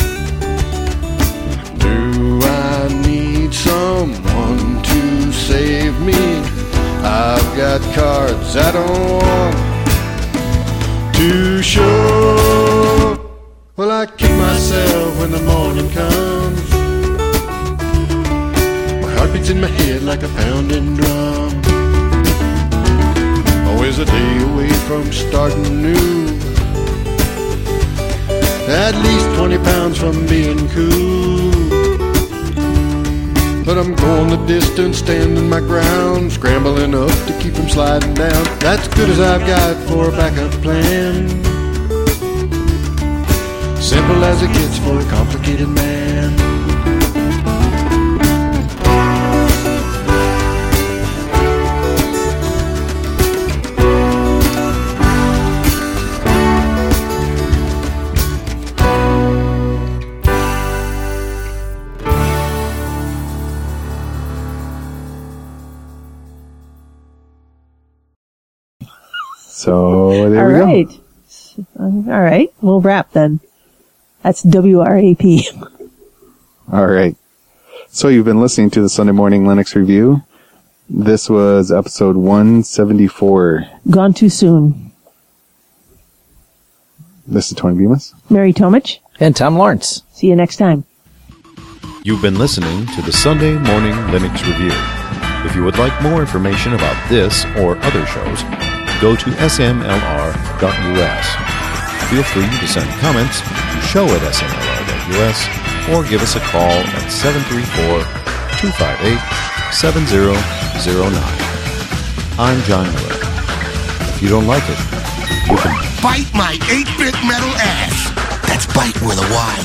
Do I need someone to save me? I've got cards I don't want to show. Well, I kick myself when the morning comes. My heart beats in my head like a pounding drum. Always a day away from starting new, at least twenty pounds from being cool. But I'm going the distance, standing my ground, scrambling up to keep from sliding down. That's good as I've got for a backup plan. Simple as it gets for a complicated man. So there All we right. All right. We'll wrap then. That's W R A P. go. All right. So you've been listening to the Sunday Morning Linux Review. This was episode one seventy-four. Gone too soon. This is Tony Bemis. Mary Tomich. And Tom Lawrence. See you next time. You've been listening to the Sunday Morning Linux Review. If you would like more information about this or other shows, go to S M L R dot U S. Feel free to send comments to show at S M L R dot U S or give us a call at seven three four, two five eight, seven zero zero nine. I'm John Miller. If you don't like it, you can Bite my eight-bit metal ass. That's bite with a Y.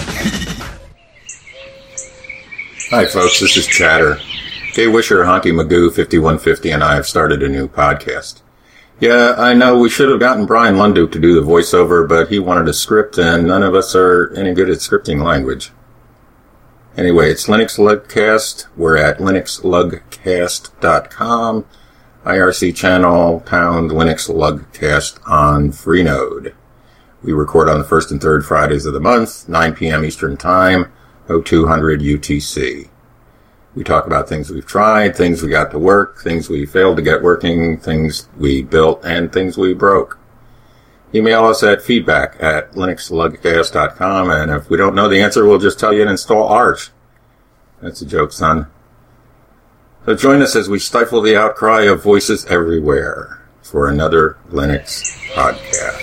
Hi folks, this is Chatter. Kay Wisher, Honky Magoo, fifty-one fifty, and I have started a new podcast. Yeah, I know we should have gotten Brian Lunduke to do the voiceover, but he wanted a script, and none of us are any good at scripting language. Anyway, it's Linux Lugcast. We're at linux lugcast dot com. I R C channel, pound Linux Lugcast on Freenode. We record on the first and third Fridays of the month, nine p.m. Eastern Time, oh two hundred U T C. We talk about things we've tried, things we got to work, things we failed to get working, things we built, and things we broke. Email us at feedback at linux lugcast dot com, and if we don't know the answer, we'll just tell you to install Arch. That's a joke, son. So join us as we stifle the outcry of voices everywhere for another Linux podcast.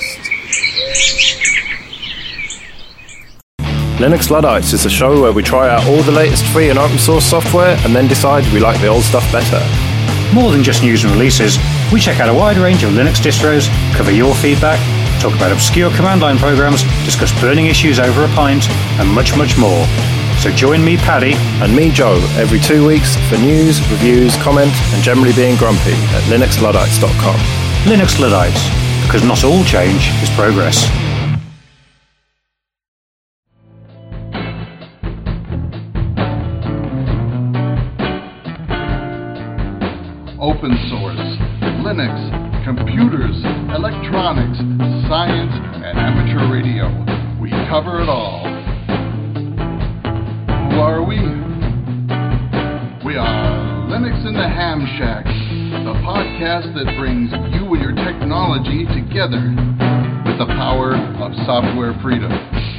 Linux Luddites is a show where we try out all the latest free and open source software and then decide we like the old stuff better. More than just news and releases, we check out a wide range of Linux distros, cover your feedback, talk about obscure command line programs, discuss burning issues over a pint, and much, much more. So join me, Paddy, And me, Joe, every two weeks for news, reviews, comment, and generally being grumpy at linux luddites dot com. Linux Luddites, because not all change is progress. Open source, Linux, computers, electronics, science, and amateur radio. We cover it all. Who are we? We are Linux in the Ham Shack, the podcast that brings you and your technology together with the power of software freedom.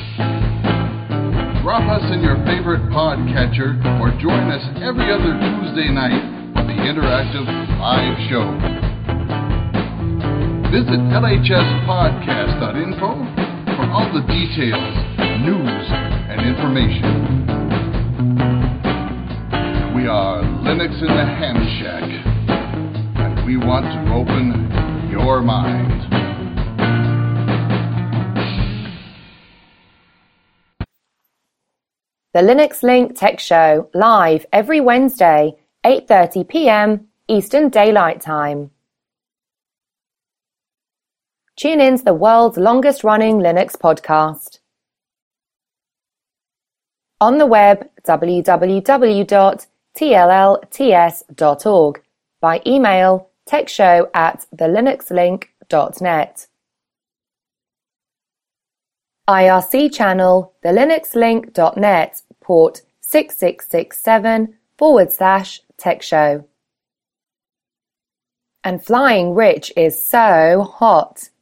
Drop us in your favorite podcatcher or join us every other Tuesday night for the interactive live show. Visit L H S podcast dot info for all the details, news, and information. We are Linux in the Ham Shack, and we want to open your mind. The Linux Link Tech Show, live every Wednesday, eight thirty p.m. Eastern Daylight Time. Tune in to the world's longest-running Linux podcast. On the web, w w w dot t l l t s dot org, by email, techshow at the linux link dot net. I R C channel, the linux link dot net, port six six six seven forward slash tech show. And Flying Rich is so hot.